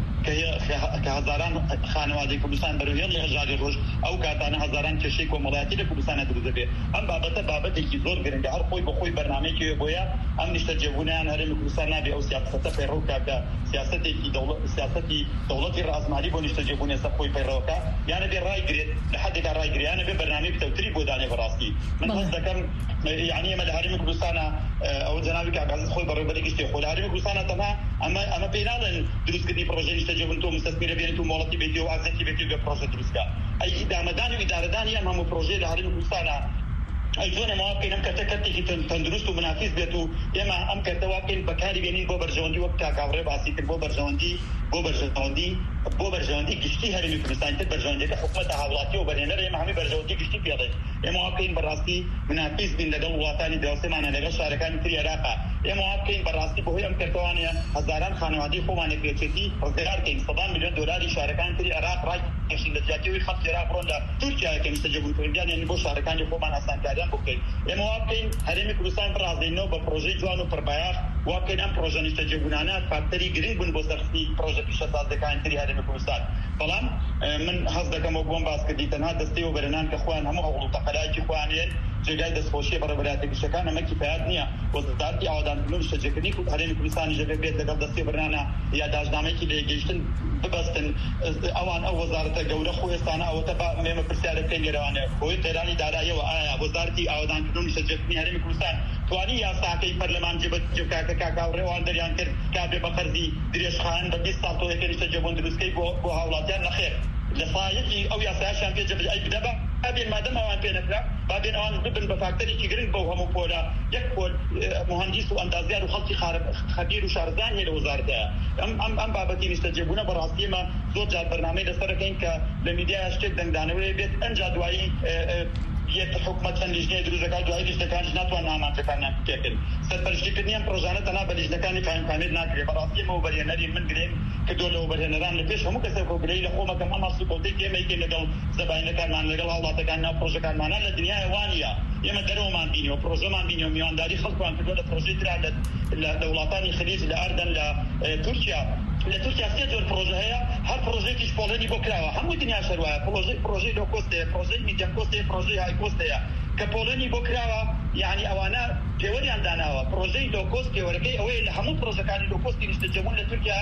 کە هەزاران خانەوادەی کوردستان بەرەو هێڵی هەژاری ڕۆژ ئەو کاتانە هەزاران کێشەی کۆمەڵایەتی لە کوردستانە دروست دەبێت ئەم بابەتە بابەتێکی زۆر گرنگە هەر خۆی بەخۆی بەرنامەیەکی بۆیە ئەم نیشتەجێبوونیان هەرێمی کوردستان نابێ ئەو سیاسەتە پەیڕەوکە کە سیاسەتێکی سیاسەتی دەوڵەتی ڕازمالی بۆ نیشتەجێبوونی ئێستا خۆی پەیڕەوەکە یانە بێ ڕایگرێت لە حدێکا ڕایگریانە بێ بەرنامەی پتەوتری بۆ دانێ بەڕاستی من هەست دەکەم یعنی ئێمە لە هەرێمی کوردستانە ئەو جەنابی کاکازت خۆی بەڕێوەبەری گشتی خۆ لە هەرێمی کوردستانە تەنها ئەمە ئەمە پێی ناڵێن دروستکردنی پرۆژەی نیشتەجێبوون تۆ مستەثمیرە بێنێت و مۆڵەتی بێتی و ئازێکی بێتی و بێ پرۆژە دروستکە ئەی ئیدامەدانی و ئیدارەدانی ئەم هەموو پرۆژەی لە هەرێمی کوردستانە ئەی زۆر ئەمەوا بکەین ئەم کەرتە کەرتێکی تەندروست و منافیس بێت و ئێمە ئەم کەرتەوا بکەین بەکاری بێنین بۆ بەرژەوەندی وەک کاکاوڕێ باسی کرد بۆ بەرژەوەندی بۆ بەرژەوەندی بۆ بەرژەوەندی گشتی هەرێمی کوردستان تر بەرژەوەندیەکە حکوومەتە هاوڵاتی و بەرهێنەر ئێمە هەمووی بەرژەوەندی گشتی پێڵێن ئێمە وا بکەین بەڕاستی منافیس بین لەگەڵ وڵاتانی دراوسێمانە لەگەڵ شارەکانی تری عێراقا ئێمە وا بکەین بەڕاستی بەهۆی ئەم کەرتەوانەیە هەزاران خانەوادەی خۆمانە پێچێتی ڕزگار بکەین سەدان میلیۆن دۆلاری شارەکانی تری عێراق ڕای کێشین لە جیاتیەوەی خەڵکی عێراق بڕۆن لە تورکیایە کە نیشتەجێبوونکردیان یعنی بۆ شارەکانی خۆمان ئاسانکاریان بۆ بکەین ئێمە وا بکەین هەرێمی کوردستان بڕازدەینەوە بە پرۆژەی جوان و پڕبایاخ وا بکەین ئەم پرۆژە نیشتەجێبوونانە فاکتەری گرنگ بوون بۆ سەرخستی پرۆژە پیشەسازەکانی تری هەرێمی کوردستان بەڵام من هەست دەکەم وەک بۆم باس کردی تەنها دەستەی و بەرهێنان کە خۆیان هەموو هەوڵ و تەقەلایەکی خۆیانێن جێگای دەستخۆشیە بەڕێوەبەری گشتەکان ئەمە کفایەت نییە وەزارەتی ئاوادانکردن و نیشتەجێکردنی هەرێمی کوردستانی ژەبێ بێت لەگەڵ دەستی بەرهێنانە یا داژنامەیەکی لێگەیشتن ببەستن ئەوان ئەو وەزارەتە گەورە خۆ ئێستانە ئەوەتە ئێمە پرسیارە بکەین لێرەوانە بۆی قەیرانی داراییەوە ئایا وەزارەتی ئاوادانکردن و نیشتەجێکردنی هەرێمی کوردستان توانی یاساکەی پەرلەمان جێبەجێبکاکە کاکاوڕێوان دەریان کرد کابێ بە قەرزی درێژخایەن بە بیست ساڵ تۆ یەکە نیشتەجێبوون دروستکەی بۆ هاوڵاتیان نەخێر لە سایەکی ئەو یاسایەشیان پێ جێبەجێ ئەی بدە بابێن مادەم ئەوان پێ نەکرا بابێن ئەوان ببن بە فاکتەرێکی گرنگ بەو هەموو پۆلە یەک پۆل مهندس و ئەندازیار و خەڵکی خەبیر و شارزان هەیە لە وەزارەتەیە ئەم ئەم ئەم بابەتی نیشتەجێبوونە بەڕاستی ئێمە زۆر جار بەرنامەی لەسەرەکەین کە لە میدیای شتێک دەنگدانەوەی بێت ئەنجا دوایی یەک حکومەت چەند لیژنەیە دروستەکات دوای لیژنەکانیش ناتوانن ئامانجەکانیان پێکردن سەرپەرشتیکردنیان پرۆژانە تەنها بە لیژنەکانی قایمقامێت ناکرێت بەڕاستی ئێمە وەبەرهێنەری من گرێم کردووە لە وەبەرهێنەران لە پێش هەموو کەسێک وەبرەی لە خۆمەکەم ئەم هەڵسوی کۆڵتێکی ئێمە یەکێن لەگەڵ زەباینەکانمان لەگەڵ هاوڵاتەکان ناو پرۆژەکانمانە لە دنیای وانە ئێمە دەرەوەمان بینیوە پرۆژەمان بینیوە میوانداری خەڵکمان کردووە لە پرۆژەی ترا لە وڵاتانی خلیج لە ئەردەن لە تورکیا لە تورکیا سێ جۆر پرۆژە هەیە هەر پرۆژێکیش پۆڵێنی بۆ کراوە هەموو دنیا شەروایە پرۆژەی پرۆژەی لۆ کۆستەیە پرۆژەی میدیەم کۆستەیە پرۆژەی های کۆستەیە کە پۆڵێنی بۆ کراوە یعنی ئەوانە پێوەریان داناوە پرۆژەی لۆ کۆست پێوەرەکەی ئەوەیە لە هەموو پرۆژەکانی لۆ کۆستی نیشتەجەبوون لە تورکیا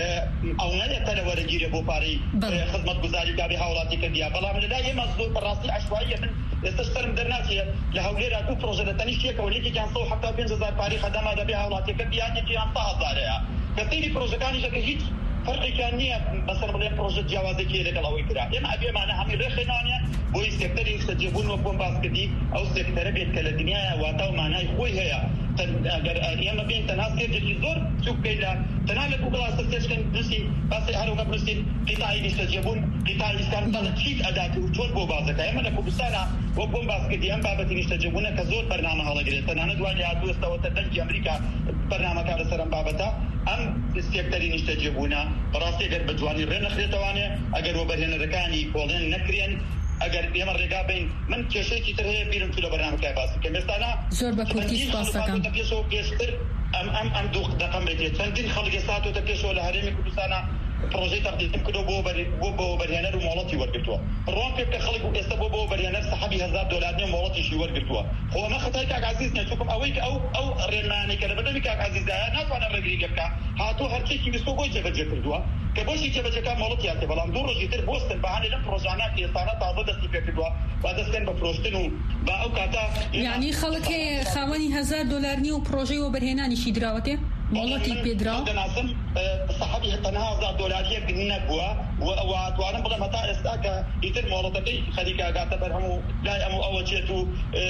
ئەو نەدێتە لە وەرەگیرە بۆ پارەی خزمەتگوزاری دابێ هاوڵاتی کردیا بەڵام لەلای ئێمە زۆر بەڕاستی عەشواییە من ئێستا سەرم دەرناچێت لە هەولێرا دوو پرۆژە لە تەنیشت یەکەوە یەکێکیان سەد و حەوتا و پێنج هەزار پارەی خەدەما دەبێ هاوڵاتی کردیا یەکێکیان سەد هەزارەیە کە سەیری پرۆژەکانیش کە هیچ فەرقێکیان نییە بەسەر بڵێن پرۆژە جیاوازێکی لەگەڵ ئەوەی کرا ئێمە ئەبێمانە هەمی ڕێخێنانە بۆی سێکتەری نیشتەجێبوون وەک بۆم باس کردی ئەو سێکتەرە بێت کە لە دنیایە واتە و مانای خۆی هەیە ئەگەر ئێمە بین تەنها سێرجێکی زۆر چوو بکەین لە تەنها لە گوگڵ سەرچکەن نووسی باسی هەروەک بنووسین قیتاعی نیشتەجێبوون قیتاعی ئیسلام چیت ئەدات و چۆن بۆ بازەکە ئێمە لە کوردستانە وەک بۆم باس کردی ئەم بابەتی نیشتەجێبوونە کە زۆر بەرنامە هەڵەگرێت تەنانەت دوای هاتووەستەوەتە دەنگی ئەمریکا بەرنامەکە لەسەر ئەم بابەتە ئەم سێکتەری نیشتەجێبوونە بەڕاستی ئەگەر بە جوانی ڕێ نەخرێتەوانێ ئەگەر وەبەرهێنەرەکانی کۆڵێن نەکرێن ئەگەر ئێمە ڕێگا بین من کێشەیەکی تر هەیە بیرم چوو لە بەرنامەکەی باس بکەم ئێستانە زۆر بە کورتی سپاس دەکەم پێشەوە پێشتر ئەم ئەم ئەم دوو دەقەم بێت چەندین خەڵکی ساتۆتە پێشەوە لە هەرێمی کوردستانە پرۆژەی تەقدیم کردو بۆ بۆ بۆ بەرهێنەر و مۆڵەتی وەرگرتووە ڕوان پێ بکە خەڵک ئێستا بۆ بۆ بەرهێنەر سەحەبی هەزار دۆلار نیە مۆڵەتیشی وەرگرتووە خۆ ئەمە خەتای کاک عەزیز نیە چونکە ئەوەی کە ئەو ئەو ڕێنمانەی کە لە بەردەمی کاک عەزیزایە ناتوانە ڕێگریگە بکە هاتووە هەرچێکی ویستۆ بۆی جێبەجێ کردووە کە بۆشی جێبەجێکە مۆڵەتی هاتێ بەڵام دوو ڕۆژی تر بۆستن بەهانەی لەم پرۆژانە کە ئێستانە تازە دەستی پێ کردووە با دەستێن بە فرۆشتن و با ئەو کاتە یعنی خەڵک خاوەنی هەزار دۆلار نیە و پرۆژەی وەبەرهێنانیشی دراوەتێ مۆڵەتی پێدراوە دەناسم سەحەبی تەنها هەزار دۆلاریەک نەبووە و ئەتوانم بڵێم هەتا ئێستا کە ئیتر مۆڵەتەکەی خەریکە ئاگاتە بەر هەموو لای ئەموو ئەوە چێت و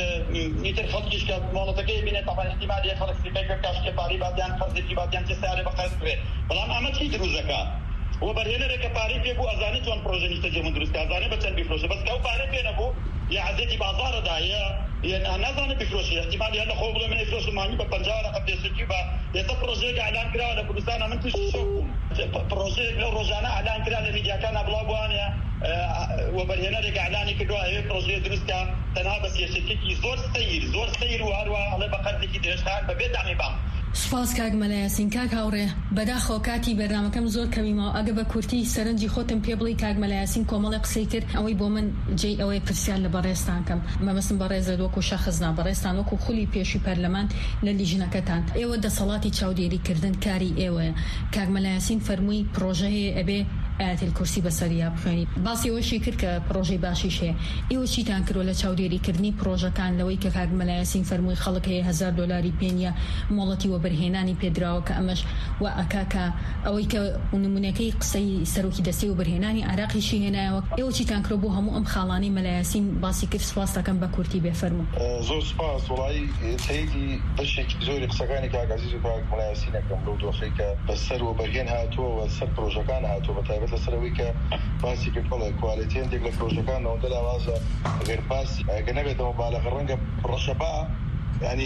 ئیتر خەڵکیش کە مۆڵەتەکەی بینێت تەبەن احتیمال یەک خەڵک سپێک بکە کاشتێ پارەی بادیان خەرجێکی بادیان چه سیارێ بەقەرز بێت بەڵام ئەمە چی دروستەکە وەبەرهێنەرێکە پارەی پێ بوو ئەزانێت چۆن پرۆژە نیشتەجێبوون دروستکە ئەزانێت بە چەند بیفرۆشە بەس کە ئەو پارەی پێ نەبوو یا عەزێتی بازاڕەدا یا نازانێت بفرۆشی احتیمال یا لە خۆ بڵێ من ئەیفرۆشم مانی بە پەنجا رەقەم پێشکی بە ئێستا پرۆژەیەک ئەعلان کراوە لە کوردستانە من تووشی شۆک بووم پرۆژەیەک لەو ڕۆژانە ئەعلان کرا لە میدیاکانە بڵاو بوانە وەبەرهێنەرێک ئەعلانی کردووە ئەوێ پرۆژەیە دروستکە تەنها بە سێشتێکی زۆر سەیر زۆر سەیر و هەروە هەڵێ بە قەرزێکی درێژخان بەبێ دامی بام سپاس کاک مەلا یاسین کاک هاوڕێ بەداخەوە کاتی بەرنامەکەم زۆر کەمیمەوە ئەگە بە کورتی سەرنجی خۆتم پێ بڵی کاک مەلا یاسین کۆمەڵی قسەی کرد ئەوەی بۆ من جێی ئەوەی پرسیار لە بەڕێستان کەم مەمەسم بەڕێزە وەکو شەخصنا بەڕێستان وەکو خولی پێشی پەرلەمان لە لیژنەکەتان ئێوە دەسەڵاتی چاودێریکردن کاری ئێوەیە کاک مەلا یاسین فەرمووی پرۆژە هەیە ئەبێ ئاەتی کورسی بەسەریا بخوێنیت باسی ئەوەشی کرد کە پرۆژەی باشیش هەیە ئێوە چیتان کردووە لە چاودێریکردنی پرۆژەکان لەوەی کە کاک مەلا یاسین فەرمووی خەڵک هەیە هەزار دۆلاری پێنیە مۆڵەتی وەبەرهێنانی پێدراوە کە ئەمەش و ئەکاکە ئەوەی کە نمونونەکەی قسەی سەرۆکی دەستەی وەبەرهێنانی عراقیشی هێنایەوە ئێوە چیتان کردو بۆ هەموو ئەم خاڵانی مەلا یاسین باسی کرد سپاس دەکەم بە کورتی بێفەرموو زۆر سپاس وڵایی تەیدی بەشێکی زۆری قسەکانی کاک عەزیز و کاک مەلا یاسینەکەم لەو دۆخەی کە بەسەر وەبەرهێن هاتووە و سەر پرۆژەکان هاتووە بەتایبەت لەسەرەوەی کە باسی کرد بەڵێ کوالیتی هەندێک لە پرۆژەکان ئەوەندە لاوازە ئەگەر باسی ئەگە نەبێتەوە باڵغە ڕەنگە ڕەشەبا ینی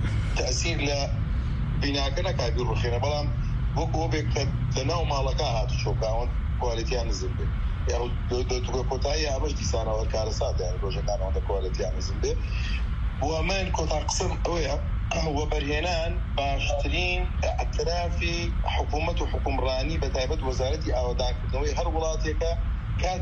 تەئسیر لە بیناکە نەکابی ڕوخێنە بەڵام وەکو ئەوێک کە لەناو ماڵەکە هاتو چۆکاوەن کوالیتیان نزم بێ یا کۆتایی ئەمەش دیسانەوە کارەسات یان پرۆژەکان ئەوەندە کوالیتیان نزم بێ بۆ ئەمەن کۆتا قسم ئەوەیە وەبەرهێنان باشترین ئەترافی حکوومەت و حکومڕانی بەتایبەت وەزارەتی ئاوادانکردنەوەی هەر وڵاتێکە کات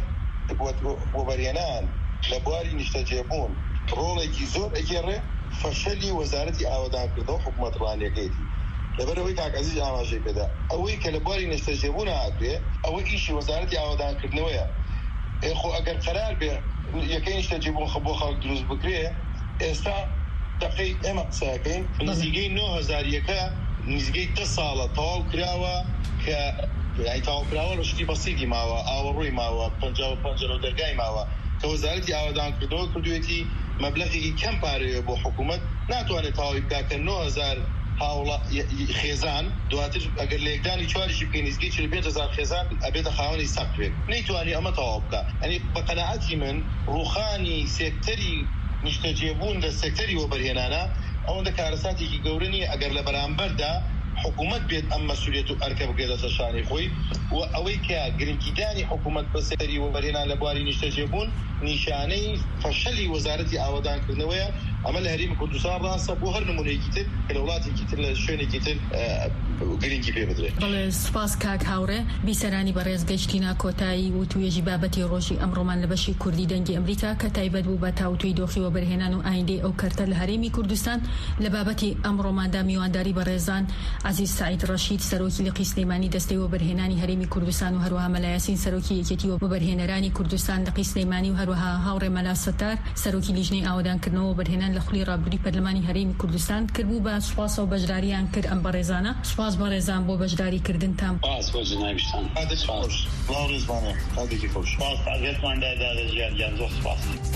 وەبەرهێنان لە بواری نیشتەجێبوون ڕۆڵێکی زۆر ئەگێڕێ فەشەلی وەزارەتی ئاوادانکردنەوە حکوومەتڕانیەکەیەتی لەبەرەوەی کاک عەزیز ئاماژەی پێدا ئەوەی کە لە بواری نیشتەجێبوون هاتوێ ئەوە ئیشی وەزارەتی ئاوادانکردنەوەیە خۆ ئەگەر قەرار بێ یەکەی نیشتەجێبوون خە بۆ خەڵک دروست بکرێ ئێستا دقی ئێمە قسەکەین نزیگەی نۆ هەزار یەکە نزیگەی دە ساڵە تەواو کراوە کە تەواو کراوە ڕشتی بەسیگی ماوە ئاوەڕووی ماوە پەنجا و پەنجەرە و دەرگای ماوە کە وەزارەتی ئاوادانکردنەوە کردوێتی مەبلەغێکی کەم پارەیە بۆ حکوومەت ناتوانێت تەواوی بکات کە نۆ هەزار هاوڵە خێزان دواتر ئەگەر لە یەکدانی چواریشی بکەی نزیگەی چل پێنج هەزار خێزان ئەبێتە خاوەنی سەقفێک نەیتوانی ئەمە تەواو بکە ئەنی بە قەناعەتی من ڕوخانی سێکتەری نیشتەجێبوون لە سێکتەری وەبەرهێنانە ئەوەندە کارەساتێکی گەورە نیە ئەگەر لە بەرامبەردا حکوومەت بێت ئەم مەسئولیەت و ئەرکە بگرێتە شانی خۆی و ئەوەی کە گرنگیدانی حکوومەت بە سێکتەری وەبەرهێنان لە بواری نیشتەجێبوون نیشانەی فەشەلی وەزارەتی ئاوادانکردنەوەیە ئەمە لە هەرێمی کوردستان ڕاستە بۆ هەر نمونەیەکی تر کە لە وڵاتێکی تر لە شوێنێکی تر گرنگی پێ بدرێت. بەڵێ سوپاس کاک هاوڕێ بیسەرانی بەڕێز گەشتینا کۆتایی و توێژی بابەتی ڕۆژی ئەمڕۆمان لە بەشی کوردی دەنگی ئەمریکا کە تایبەت بوو بە تاوتوی دۆخیوە بەرهێنان و ئایندەی ئەو کەرتە لە هەرێمی کوردستان لە بابەتی ئەمڕۆماندا میوانداری بەڕێزان عەزیز سەعید ڕەشید سەرۆکی لقی سلەیمانی دەستەی وەبەرهێنانی هەرێمی کوردستان و هەروەها مەلا یاسین سەرۆکی یەکێتی وەبەرهێنەرانی کوردستان لقی سلەیمانی و هەروەها هاوڕێ مەلا سەتار سەرۆکی لیژنەی ئاوادانکردنەوە و بەرهێنان لە خولی ڕابردووی پەرلەمانی هەرێمی کوردستان کردبوو بە سوپاس و بەشداریان کرد ئەم بەڕێزانە. سوپاس بەڕێزان بۆ بەشداری کردن تام. سپاس بۆ جنابیشتان. هادێکی خۆش. باو ڕێزمانە. هادێکی خۆش. سپاس ئاگەتمان دادا لە ژیان گیان زۆر سپاس.